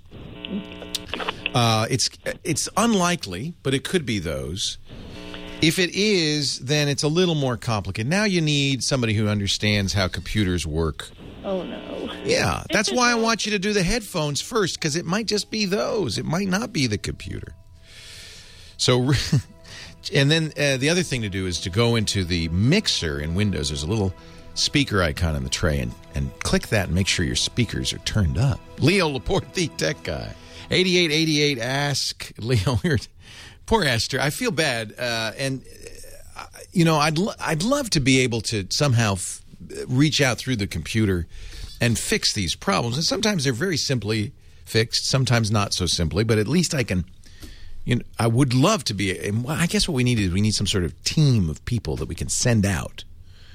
It's unlikely, but it could be those. If it is, then it's a little more complicated. Now you need somebody who understands how computers work. Oh, no. Yeah, that's why I want you to do the headphones first, because it might just be those. It might not be the computer. So, and then the other thing to do is to go into the mixer in Windows. There's a little speaker icon in the tray, and click that and make sure your speakers are turned up. Leo Laporte, the tech guy. 8888, ask Leo. Poor Esther. I feel bad. And, you know, I'd love to be able to somehow reach out through the computer and fix these problems. And sometimes they're very simply fixed, sometimes not so simply, but at least I can, I would love to be, I guess what we need is some sort of team of people that we can send out.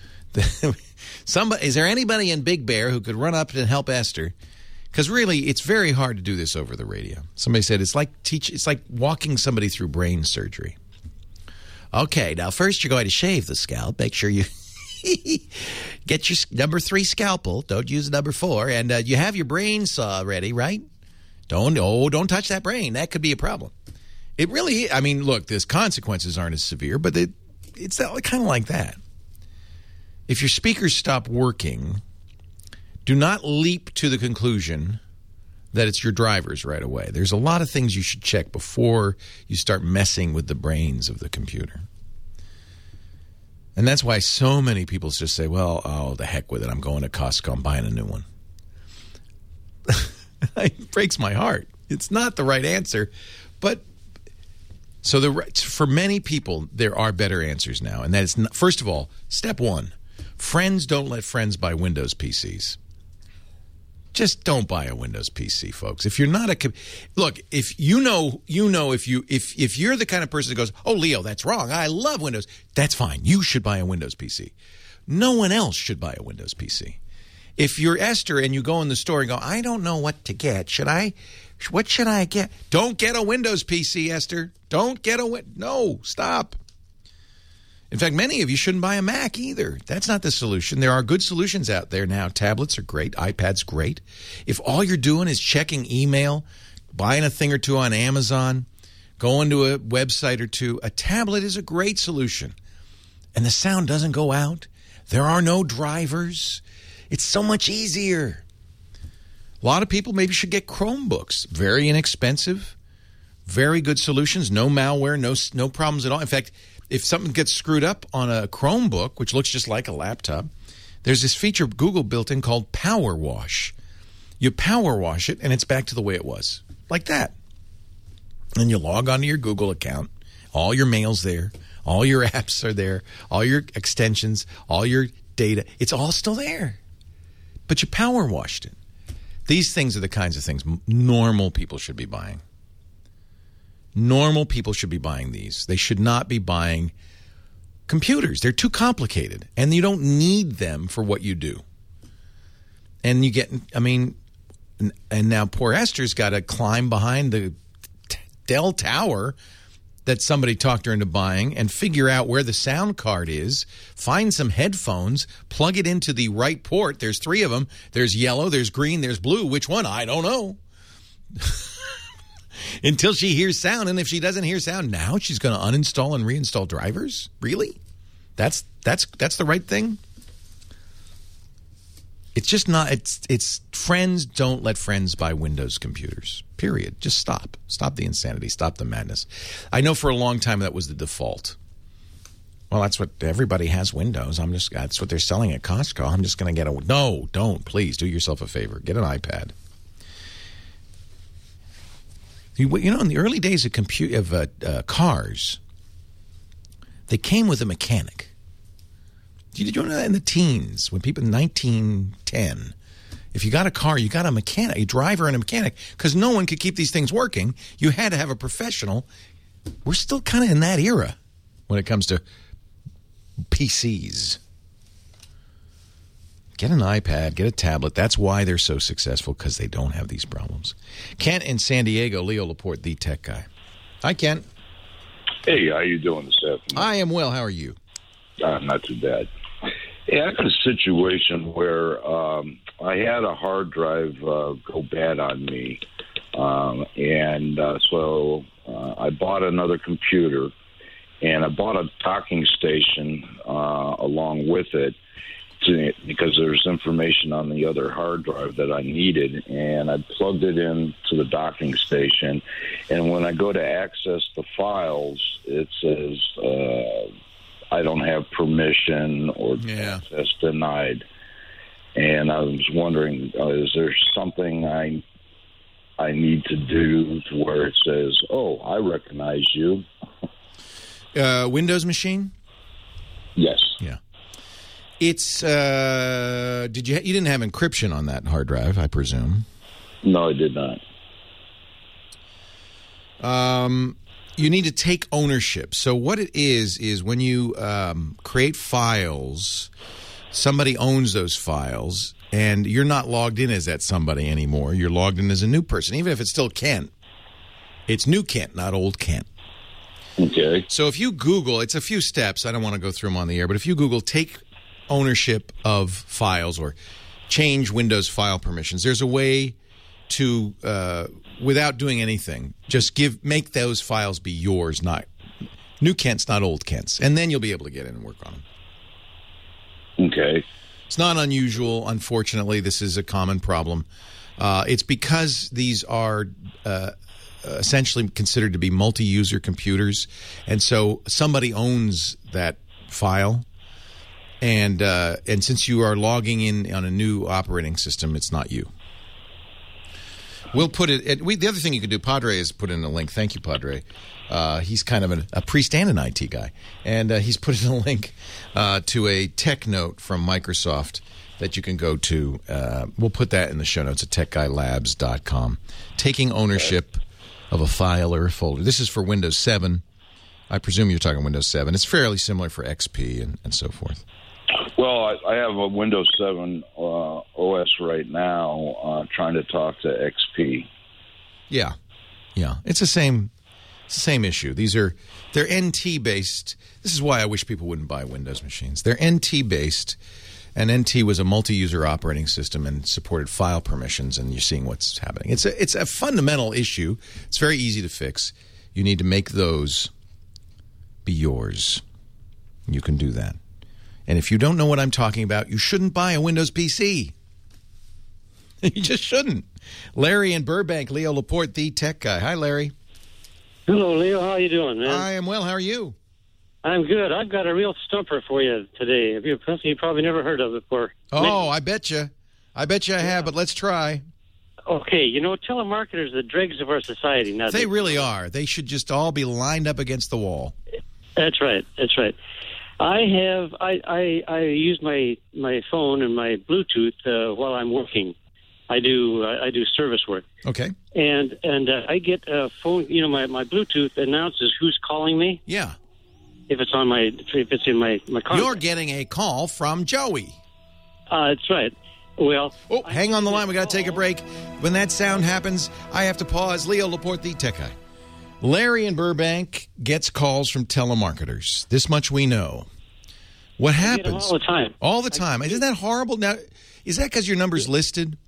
Is there anybody in Big Bear who could run up and help Esther? Because really, it's very hard to do this over the radio. Somebody said it's like walking somebody through brain surgery. Okay, now first you're going to shave the scalp. Make sure you get your number 3 scalpel. Don't use number 4. And you have your brain saw ready, right? Don't touch that brain. That could be a problem. It really, I mean, look, the consequences aren't as severe, but it's kind of like that. If your speakers stop working, do not leap to the conclusion that it's your drivers right away. There's a lot of things you should check before you start messing with the brains of the computer. And that's why so many people just say, well, oh, the heck with it. I'm going to Costco. I'm buying a new one. It breaks my heart. It's not the right answer. But for many people, there are better answers now. And that is, first of all, step one, friends don't let friends buy Windows PCs. Just don't buy a Windows PC, folks. If you're not look, if if you're the kind of person that goes, "Oh, Leo, that's wrong. I love Windows." That's fine. You should buy a Windows PC. No one else should buy a Windows PC. If you're Esther and you go in the store and go, "I don't know what to get. What should I get?" Don't get a Windows PC, Esther. Don't get no, stop. In fact, many of you shouldn't buy a Mac either. That's not the solution. There are good solutions out there now. Tablets are great. iPad's great. If all you're doing is checking email, buying a thing or two on Amazon, going to a website or two, a tablet is a great solution. And the sound doesn't go out. There are no drivers. It's so much easier. A lot of people maybe should get Chromebooks. Very inexpensive. Very good solutions. No malware, no problems at all. In fact, if something gets screwed up on a Chromebook, which looks just like a laptop, there's this feature Google built in called Power Wash. You power wash it, and it's back to the way it was. Like that. And you log onto your Google account. All your mail's there. All your apps are there. All your extensions. All your data. It's all still there. But you power washed it. These things are the kinds of things normal people should be buying. Normal people should be buying these. They should not be buying computers. They're too complicated, and you don't need them for what you do. And you get, and now poor Esther's got to climb behind the Dell Tower that somebody talked her into buying and figure out where the sound card is, find some headphones, plug it into the right port. There's 3 of them. There's yellow, there's green, there's blue. Which one? I don't know. Until she hears sound, and if she doesn't hear sound, now she's going to uninstall and reinstall drivers? Really? That's the right thing? It's just not. It's friends don't let friends buy Windows computers. Period. Just stop. Stop the insanity. Stop the madness. I know for a long time that was the default. Well, that's what everybody has Windows. That's what they're selling at Costco. I'm just going to get a. No, don't. Please do yourself a favor. Get an iPad. You know, in the early days of cars, they came with a mechanic. Did you know that in the teens, when people in 1910, if you got a car, you got a mechanic, a driver and a mechanic, because no one could keep these things working. You had to have a professional. We're still kind of in that era when it comes to PCs. Get an iPad, get a tablet. That's why they're so successful, because they don't have these problems. Kent in San Diego, Leo Laporte, the tech guy. Hi, Kent. Hey, how you doing this afternoon? I am well. How are you? Not too bad. Hey, I got a situation where I had a hard drive go bad on me, so I bought another computer, and I bought a docking station along with it, because there's information on the other hard drive that I needed, and I plugged it into the docking station, and when I go to access the files, it says I don't have permission or access denied. And I was wondering, is there something I need to do to where it says, "Oh, I recognize you"? Windows machine? Yes. Yeah. It's you didn't have encryption on that hard drive, I presume? No, I did not. You need to take ownership. So what it is when you create files, somebody owns those files, and you're not logged in as that somebody anymore. You're logged in as a new person, even if it's still Kent. It's new Kent, not old Kent. Okay. So if you Google, it's a few steps. I don't want to go through them on the air, but if you Google take ownership of files or change Windows file permissions, there's a way to, without doing anything, just make those files be yours, not new Kent's, not old Kent's, and then you'll be able to get in and work on them. Okay. It's not unusual. Unfortunately, this is a common problem. It's because these are essentially considered to be multi-user computers, and so somebody owns that file. And since you are logging in on a new operating system, it's not you. We'll put it. The other thing you can do, Padre, is put in a link. Thank you, Padre. He's kind of a priest and an IT guy, and he's put in a link to a tech note from Microsoft that you can go to. We'll put that in the show notes at techguylabs.com. Taking ownership of a file or a folder. This is for Windows 7. I presume you're talking Windows 7. It's fairly similar for XP and so forth. Well, I have a Windows 7 OS right now trying to talk to XP. Yeah. It's the same issue. They're NT based. This is why I wish people wouldn't buy Windows machines. They're NT based, and NT was a multi-user operating system and supported file permissions, and you're seeing what's happening. It's a fundamental issue. It's very easy to fix. You need to make those be yours. You can do that. And if you don't know what I'm talking about, you shouldn't buy a Windows PC. You just shouldn't. Larry in Burbank, Leo Laporte, the tech guy. Hi, Larry. Hello, Leo. How you doing, man? I am well. How are you? I'm good. I've got a real stumper for you today. You probably never heard of it before. Oh, I bet you. I have, but let's try. Okay, telemarketers are the dregs of our society. Now, they really are. They should just all be lined up against the wall. That's right. I use my phone and my Bluetooth while I'm working. I do service work. Okay. And I get a phone. My Bluetooth announces who's calling me. Yeah. If it's in my contact. You're getting a call from Joey. That's right. Well, hang on the line. We got to take a break. When that sound happens, I have to pause. Leo Laporte, the tech guy. Larry in Burbank gets calls from telemarketers. This much we know. What happens? I get them all the time. All the time. Isn't that horrible? Now, is that because your number's listed?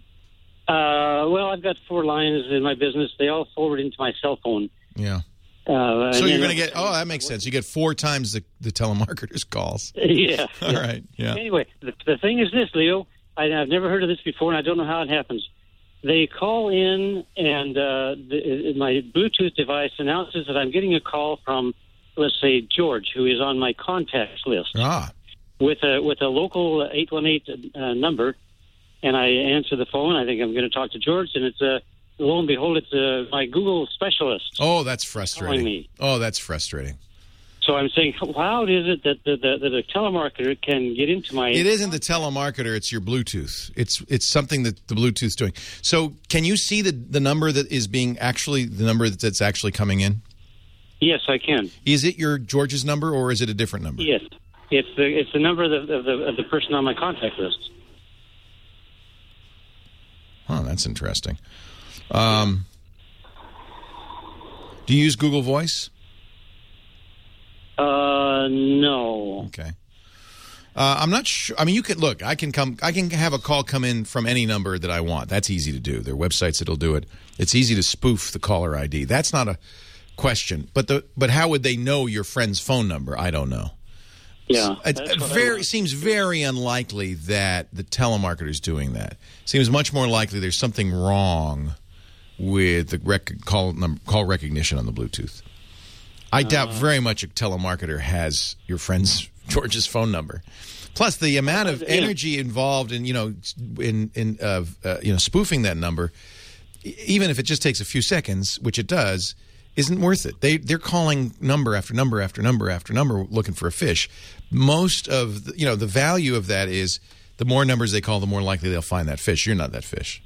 Well, I've got 4 lines in my business. They all forward into my cell phone. Yeah. So you're going to get, that makes sense. You get 4 times the telemarketer's calls. Yeah. All right. Yeah. Anyway, the thing is this, Leo. I've never heard of this before, and I don't know how it happens. They call in, and my Bluetooth device announces that I'm getting a call from, let's say, George, who is on my contacts list, with a local 818 number. And I answer the phone. I think I'm going to talk to George, and it's lo and behold, it's my Google specialist. Oh, that's frustrating. Calling me. Oh, that's frustrating. So I'm saying, how is it that the telemarketer can get into my... It isn't the telemarketer, it's your Bluetooth. It's something that the Bluetooth's doing. So can you see the number that is being actually, the number that's actually coming in? Yes, I can. Is it your George's number, or is it a different number? Yes. It's the number of the person on my contact list. Oh, that's interesting. Do you use Google Voice? No. Okay. I'm not sure. I mean, you can look. I can have a call come in from any number that I want. That's easy to do. There are websites that'll do it. It's easy to spoof the caller ID. That's not a question. But how would they know your friend's phone number? I don't know. Yeah. It seems very unlikely that the telemarketer's doing that. Seems much more likely there's something wrong with the call recognition on the Bluetooth. I doubt very much a telemarketer has your friend's George's phone number. Plus, the amount of energy involved in spoofing that number, even if it just takes a few seconds, which it does, isn't worth it. They're calling number after number after number after number looking for a fish. Most of the value of that is the more numbers they call, the more likely they'll find that fish. You're not that fish.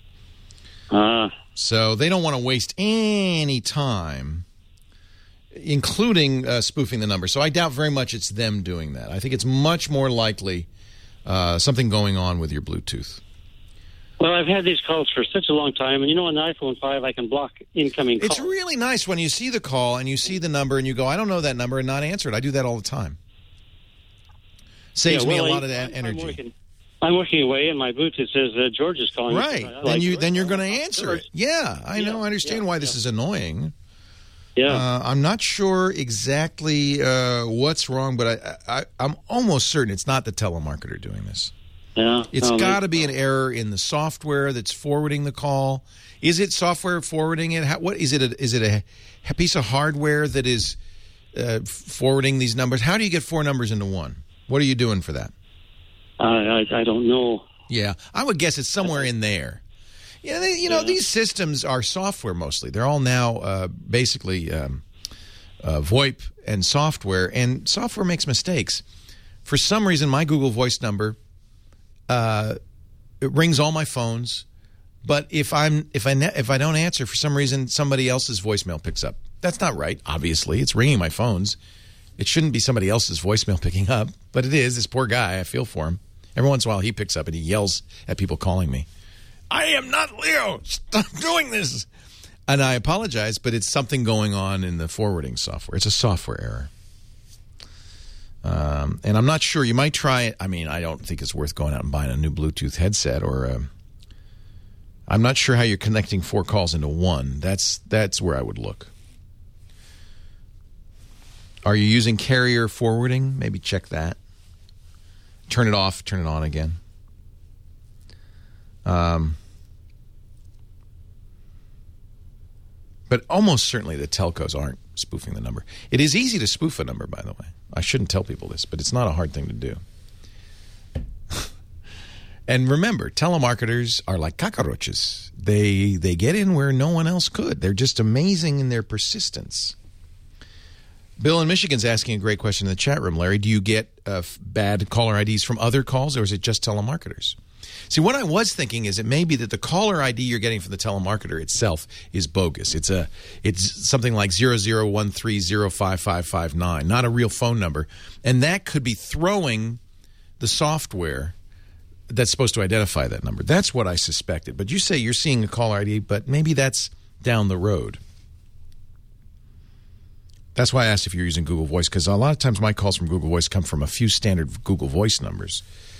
So they don't want to waste any time, including spoofing the number. So I doubt very much it's them doing that. I think it's much more likely something going on with your Bluetooth. Well, I've had these calls for such a long time, and on the iPhone 5, I can block incoming calls. It's really nice when you see the call and you see the number and you go, I don't know that number, and not answer it. I do that all the time. Saves me a lot of that energy. I'm working away, and my Bluetooth says George is calling. Right. Then you're going to answer it. Yeah, I know. I understand why this is annoying. Yeah. I'm not sure exactly what's wrong, but I'm almost certain it's not the telemarketer doing this. Yeah. It's got to be an error in the software that's forwarding the call. Is it software forwarding it? What is it? Is it a piece of hardware that is forwarding these numbers? How do you get 4 numbers into one? What are you doing for that? I don't know. Yeah, I would guess it's somewhere in there. Yeah, these systems are software mostly. They're all now basically VoIP and software makes mistakes. For some reason, my Google Voice number it rings all my phones, but if I don't answer, for some reason somebody else's voicemail picks up. That's not right. Obviously, it's ringing my phones. It shouldn't be somebody else's voicemail picking up, but it is. This poor guy. I feel for him. Every once in a while, he picks up and he yells at people calling me. I am not Leo. Stop doing this. And I apologize, but it's something going on in the forwarding software. It's a software error. And I'm not sure. You might try it. I mean, I don't think it's worth going out and buying a new Bluetooth headset. Or I'm not sure how you're connecting 4 calls into one. That's where I would look. Are you using carrier forwarding? Maybe check that. Turn it off. Turn it on again. But almost certainly the telcos aren't spoofing the number. It is easy to spoof a number, by the way. I shouldn't tell people this, but it's not a hard thing to do. And remember, telemarketers are like cockroaches. They get in where no one else could. They're just amazing in their persistence. Bill in Michigan's asking a great question in the chat room. Larry, do you get bad caller IDs from other calls, or is it just telemarketers? See, what I was thinking is it may be that the caller ID you're getting from the telemarketer itself is bogus. It's something like 0013055559, not a real phone number. And that could be throwing the software that's supposed to identify that number. That's what I suspected. But you say you're seeing a caller ID, but maybe that's down the road. That's why I asked if you're using Google Voice, because a lot of times my calls from Google Voice come from a few standard Google Voice numbers.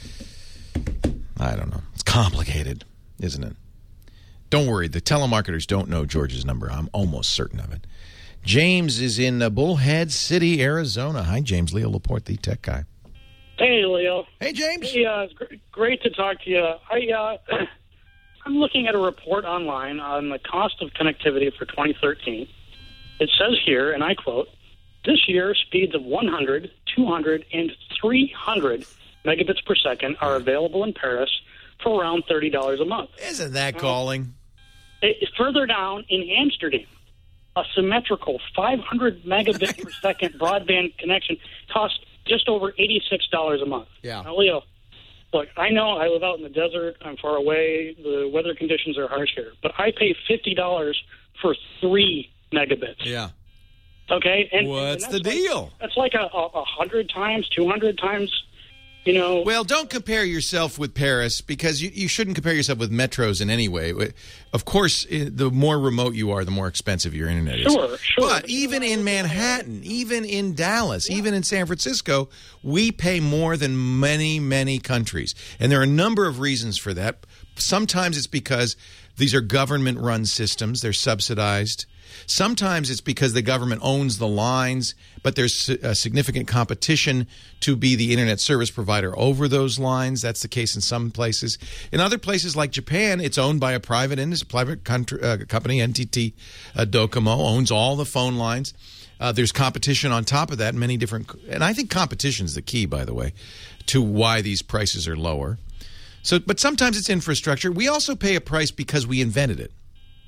I don't know. It's complicated, isn't it? Don't worry. The telemarketers don't know George's number. I'm almost certain of it. James is in Bullhead City, Arizona. Hi, James. Leo Laporte, the tech guy. Hey, Leo. Hey, James. Hey, it's great to talk to you. I'm looking at a report online on the cost of connectivity for 2013. It says here, and I quote, this year speeds of 100, 200, and 300 megabits per second are available in Paris for around $30 a month. Isn't that calling? Further down in Amsterdam, a symmetrical 500 megabit per second broadband connection costs just over $86 a month. Yeah. Now, Leo, look, I know I live out in the desert. I'm far away. The weather conditions are harsh here. But I pay $50 for 3 megabits. Yeah. Okay? And what's the like, deal? That's like 100 times, 200 times. You know, well, don't compare yourself with Paris, because you shouldn't compare yourself with metros in any way. Of course, the more remote you are, the more expensive your internet is. Sure. But even in Manhattan, even in Dallas, even in San Francisco, we pay more than many, many countries. And there are a number of reasons for that. Sometimes it's because these are government-run systems. They're subsidized. Sometimes it's because the government owns the lines, but there's a significant competition to be the internet service provider over those lines. That's the case in some places. In other places like Japan, it's owned by a private company, NTT Docomo, owns all the phone lines. There's competition on top of that, many different, and I think competition is the key, by the way, to why these prices are lower. So, but sometimes it's infrastructure. We also pay a price because we invented it.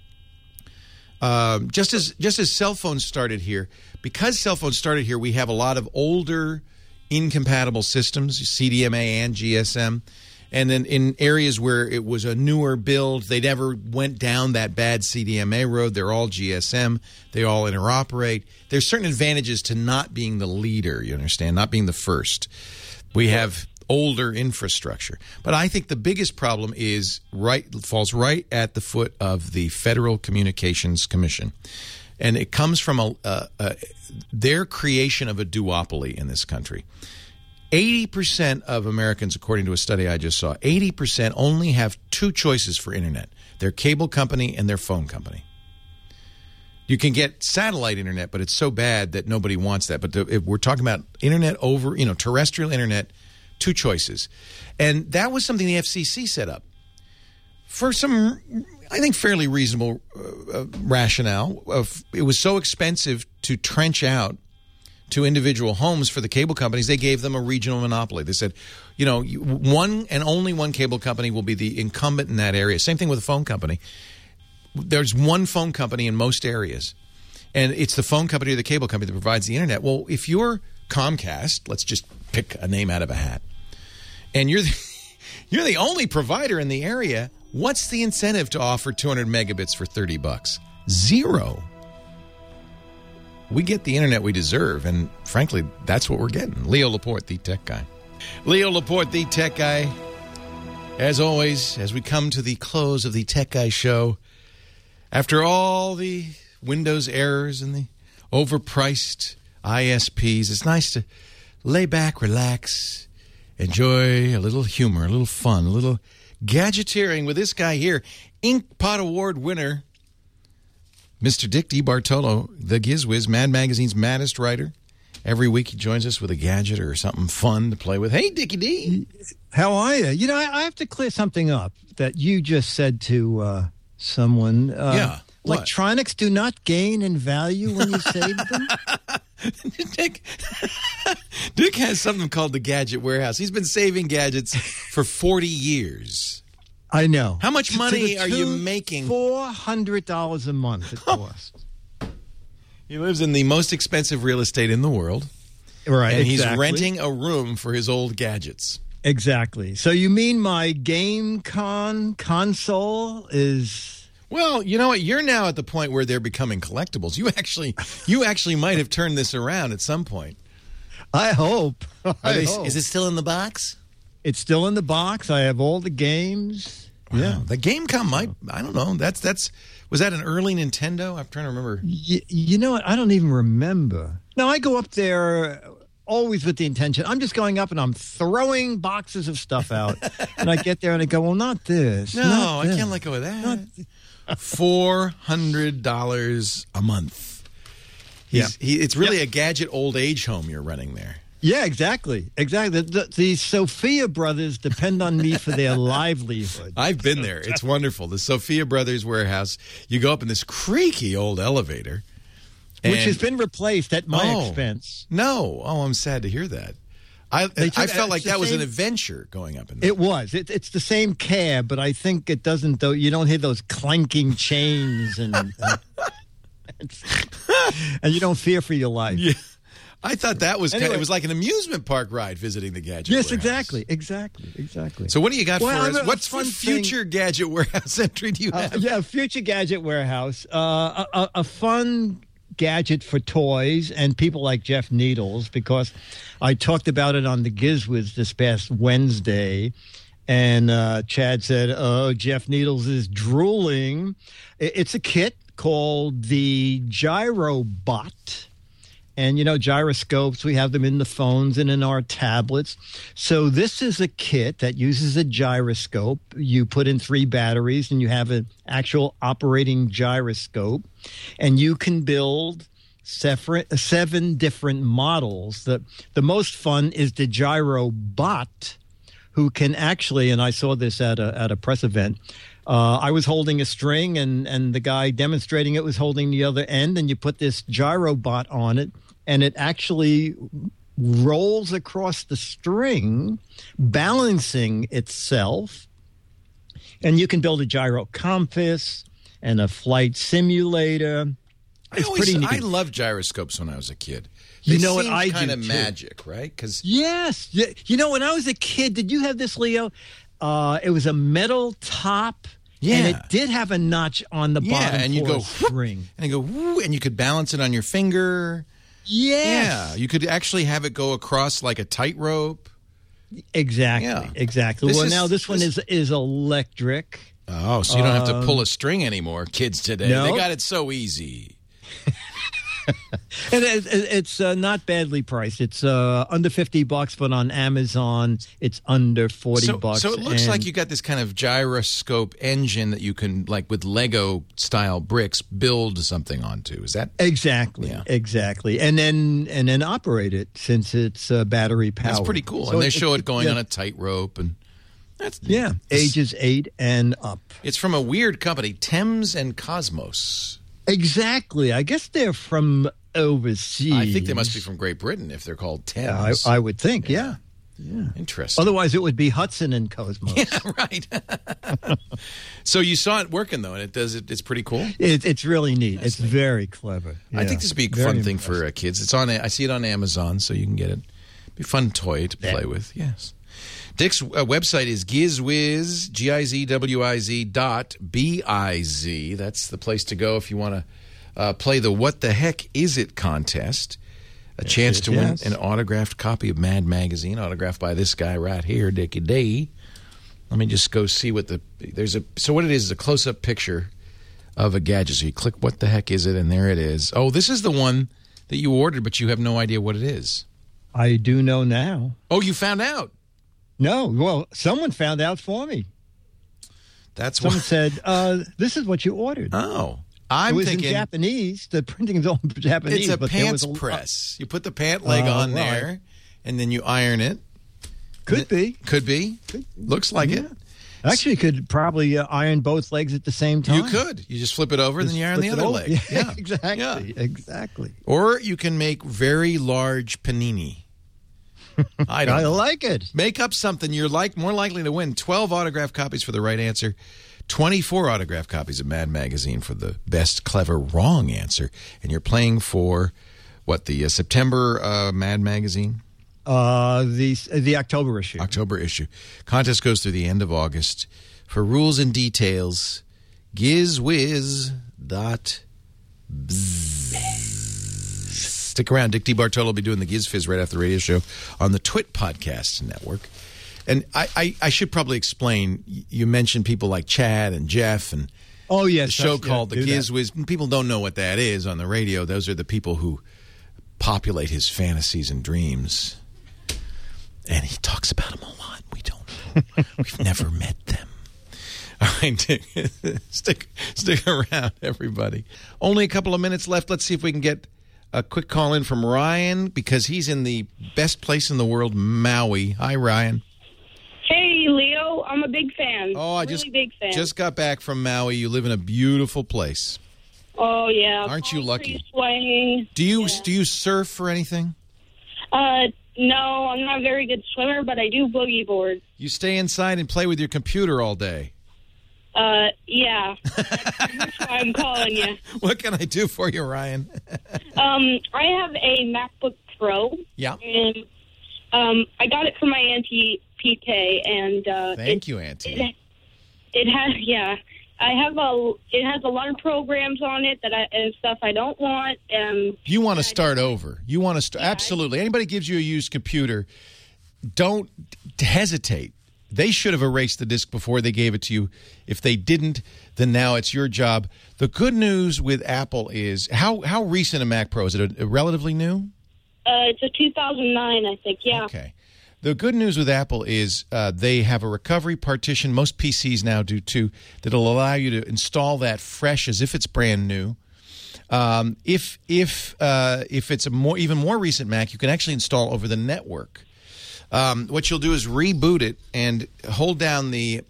Just as cell phones started here, because cell phones started here, we have a lot of older, incompatible systems, CDMA and GSM. And then in areas where it was a newer build, they never went down that bad CDMA road. They're all GSM. They all interoperate. There's certain advantages to not being the leader, you understand, not being the first. We have older infrastructure. But I think the biggest problem falls right at the foot of the Federal Communications Commission. And it comes from their creation of a duopoly in this country. 80% of Americans, according to a study I just saw, 80% only have 2 choices for internet: their cable company and their phone company. You can get satellite internet, but it's so bad that nobody wants that. But if we're talking about internet over, terrestrial internet, 2 choices. And that was something the FCC set up for some, I think, fairly reasonable rationale. It was so expensive to trench out to individual homes for the cable companies, they gave them a regional monopoly. They said, one and only one cable company will be the incumbent in that area. Same thing with a phone company. There's one phone company in most areas, and it's the phone company or the cable company that provides the internet. Well, if you're Comcast, let's just pick a name out of a hat, and you're the only provider in the area, what's the incentive to offer 200 megabits for $30? Zero. We get the internet we deserve, and frankly, that's what we're getting. Leo Laporte, the tech guy. Leo Laporte, the tech guy. As always, as we come to the close of the Tech Guy Show, after all the Windows errors and the overpriced ISPs, it's nice to lay back, relax, enjoy a little humor, a little fun, a little gadgeteering with this guy here, Inkpot Award winner, Mr. Dick DeBartolo, the GizWiz, Mad Magazine's maddest writer. Every week he joins us with a gadget or something fun to play with. Hey, Dickie D. How are you? I have to clear something up that you just said to someone. Yeah. What? Electronics do not gain in value when you save them? Dick has something called the Gadget Warehouse. He's been saving gadgets for 40 years. I know. How much money are you making? $400 a month it costs. He lives in the most expensive real estate in the world. Right, and exactly. He's renting a room for his old gadgets. Exactly. So you mean my console is... Well, you know what? You're now at the point where they're becoming collectibles. You actually might have turned this around at some point. I hope. Is it still in the box? It's still in the box. I have all the games. Wow. Yeah. The GameCom might, I don't know. Was that an early Nintendo? I'm trying to remember. You know what? I don't even remember. No, I go up there always with the intention. I'm just going up and I'm throwing boxes of stuff out. And I get there and I go, well, not this. No, not I this. can't let go of that. $400 a month. It's really a gadget old age home you're running there. Yeah, exactly. The Sophia brothers depend on me for their livelihood. I've been there. It's wonderful. The Sophia Brothers warehouse. You go up in this creaky old elevator. Which has been replaced at my expense. No. Oh, I'm sad to hear that. I felt like that was an adventure going up in there. It was. It's the same cab, but I think it doesn't, though. You don't hear those clanking chains and you don't fear for your life. Yeah. I thought that was it was like an amusement park ride visiting the Gadget Warehouse. Exactly. So what do you got for us? What's for future Gadget Warehouse entry do you have? Future Gadget Warehouse. A fun gadget for toys and people like Jeff Needles, because I talked about it on the GizWiz this past Wednesday, and Chad said, oh, Jeff Needles is drooling. It's a kit called the GyroBot. And, gyroscopes, we have them in the phones and in our tablets. So this is a kit that uses a gyroscope. You put in 3 batteries and you have an actual operating gyroscope. And you can build 7 different models. The most fun is the GyroBot, who can actually, and I saw this at a press event, I was holding a string and the guy demonstrating it was holding the other end, and you put this GyroBot on it, and it actually rolls across the string, balancing itself. And you can build a gyro compass and a flight simulator. It's pretty neat. I loved gyroscopes when I was a kid. You know what I do, kind of magic, right? Yes. When I was a kid, did you have this, Leo? It was a metal top. Yeah. And it did have a notch on the bottom and you for go a string. And you go, whoo, and you could balance it on your finger. Yes. Yeah. You could actually have it go across like a tightrope. Exactly. This one is electric. Oh, so you don't have to pull a string anymore, kids today. No. They got it so easy. And it's not badly priced. It's under $50, but on Amazon it's under $40. So it looks like you got this kind of gyroscope engine that you can, like with Lego style bricks, build something onto. Is that exactly? Yeah. Exactly. And then operate it, since it's battery powered. That's pretty cool. So and they show it going on a tightrope, and that's ages 8 and up. It's from a weird company, Thames and Cosmos. Exactly. I guess they're from overseas. I think they must be from Great Britain if they're called Thames. I would think, yeah. Interesting. Otherwise, it would be Hudson and Cosmos. Yeah, right. So you saw it working, though, and it's pretty cool? It's really neat. It's very clever. I think this would be a fun thing for kids. It's on. I see it on Amazon, so you can get it. Be a fun toy to play with, yes. Dick's website is GizWiz, GIZWIZ.biz. That's the place to go if you want to play the What the Heck Is It contest. A chance to win an autographed copy of Mad Magazine, autographed by this guy right here, Dickie D. Let me just go see what so what it is a close-up picture of a gadget. So you click What the Heck Is It, and there it is. Oh, this is the one that you ordered, but you have no idea what it is. I do know now. Oh, you found out? No. Well, someone found out for me. Someone said, this is what you ordered. Oh. It was in Japanese. The printing is all in Japanese. It's a pants press. You put the pant leg on there, and then you iron it. Could be. Looks like it. Actually, you could probably iron both legs at the same time. You could. You just flip it over, and then you iron the other leg. Yeah, exactly. Or you can make very large panini. I like it. Make up something you're more likely to win. 12 autographed copies for the right answer. 24 autographed copies of Mad Magazine for the best, clever, wrong answer. And you're playing for, the September Mad Magazine? The October issue. October issue. Contest goes through the end of August. For rules and details, gizwiz.biz. Stick around. Dick DeBartolo will be doing the Giz Fizz right after the radio show on the Twit Podcast Network. And I should probably explain, you mentioned people like Chad and Jeff and the show called The Giz Wiz. People don't know what that is on the radio. Those are the people who populate his fantasies and dreams. And he talks about them a lot. We don't know. We've never met them. All right, Dick, stick around, everybody. Only a couple of minutes left. Let's see if we can get a quick call in from Ryan, because he's in the best place in the world, Maui. Hi, Ryan. Hey, Leo. I'm a big fan. Oh, I big fan. just got back from Maui. You live in a beautiful place. Oh, yeah. Aren't you lucky? Swaying. Do you surf or anything? No, I'm not a very good swimmer, but I do boogie board. You stay inside and play with your computer all day. Yeah. That's why I'm calling you. What can I do for you, Ryan? I have a MacBook Pro. Yeah. And I got it from my Auntie PK, and thank you, Auntie. It has it has a lot of programs on it and stuff I don't want. You want to start over. You want to start absolutely. Anybody gives you a used computer, don't hesitate. They should have erased the disk before they gave it to you. If they didn't, then now it's your job. The good news with Apple is how recent a Mac Pro? Is it a relatively new? It's a 2009, I think. Yeah. Okay. The good news with Apple is they have a recovery partition. Most PCs now do too. That'll allow you to install that fresh as if it's brand new. If it's a even more recent Mac, you can actually install over the network. What you'll do is reboot it and hold down the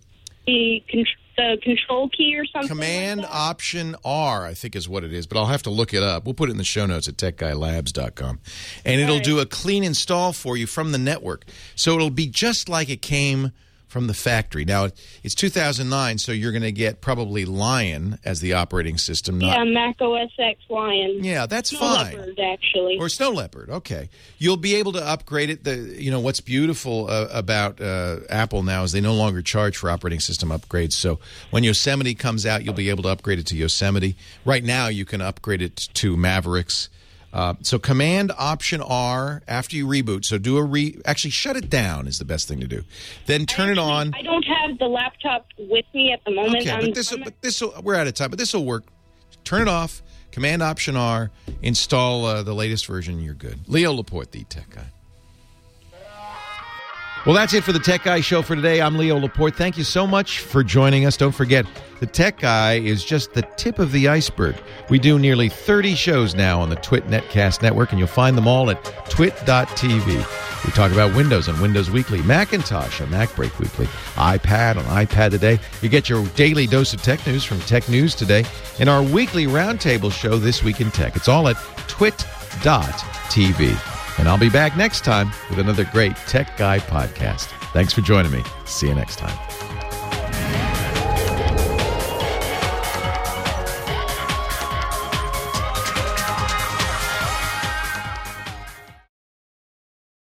control key or something. Command Option R, I think is what it is, but I'll have to look it up. We'll put it in the show notes at techguylabs.com. And it'll do a clean install for you from the network. So it'll be just like it came from the factory. Now, it's 2009, so you're going to get probably Lion as the operating system. Yeah, Mac OS X Lion. Yeah, that's Snow fine. Leopard, actually. Or Snow Leopard, okay. You'll be able to upgrade it. What's beautiful about Apple now is they no longer charge for operating system upgrades. So when Yosemite comes out, you'll be able to upgrade it to Yosemite. Right now, you can upgrade it to Mavericks. So Command Option R after you reboot. So actually shut it down is the best thing to do. Then turn it on. I don't have the laptop with me at the moment. Okay, but we're out of time. But this will work. Turn it off. Command Option R. Install the latest version. You're good. Leo Laporte, the tech guy. Well, that's it for the Tech Guy Show for today. I'm Leo Laporte. Thank you so much for joining us. Don't forget, the Tech Guy is just the tip of the iceberg. We do nearly 30 shows now on the Twit Netcast Network, and you'll find them all at twit.tv. We talk about Windows on Windows Weekly, Macintosh on MacBreak Weekly, iPad on iPad Today. You get your daily dose of tech news from Tech News Today, and our weekly roundtable show, This Week in Tech. It's all at twit.tv. And I'll be back next time with another great Tech Guy podcast. Thanks for joining me. See you next time.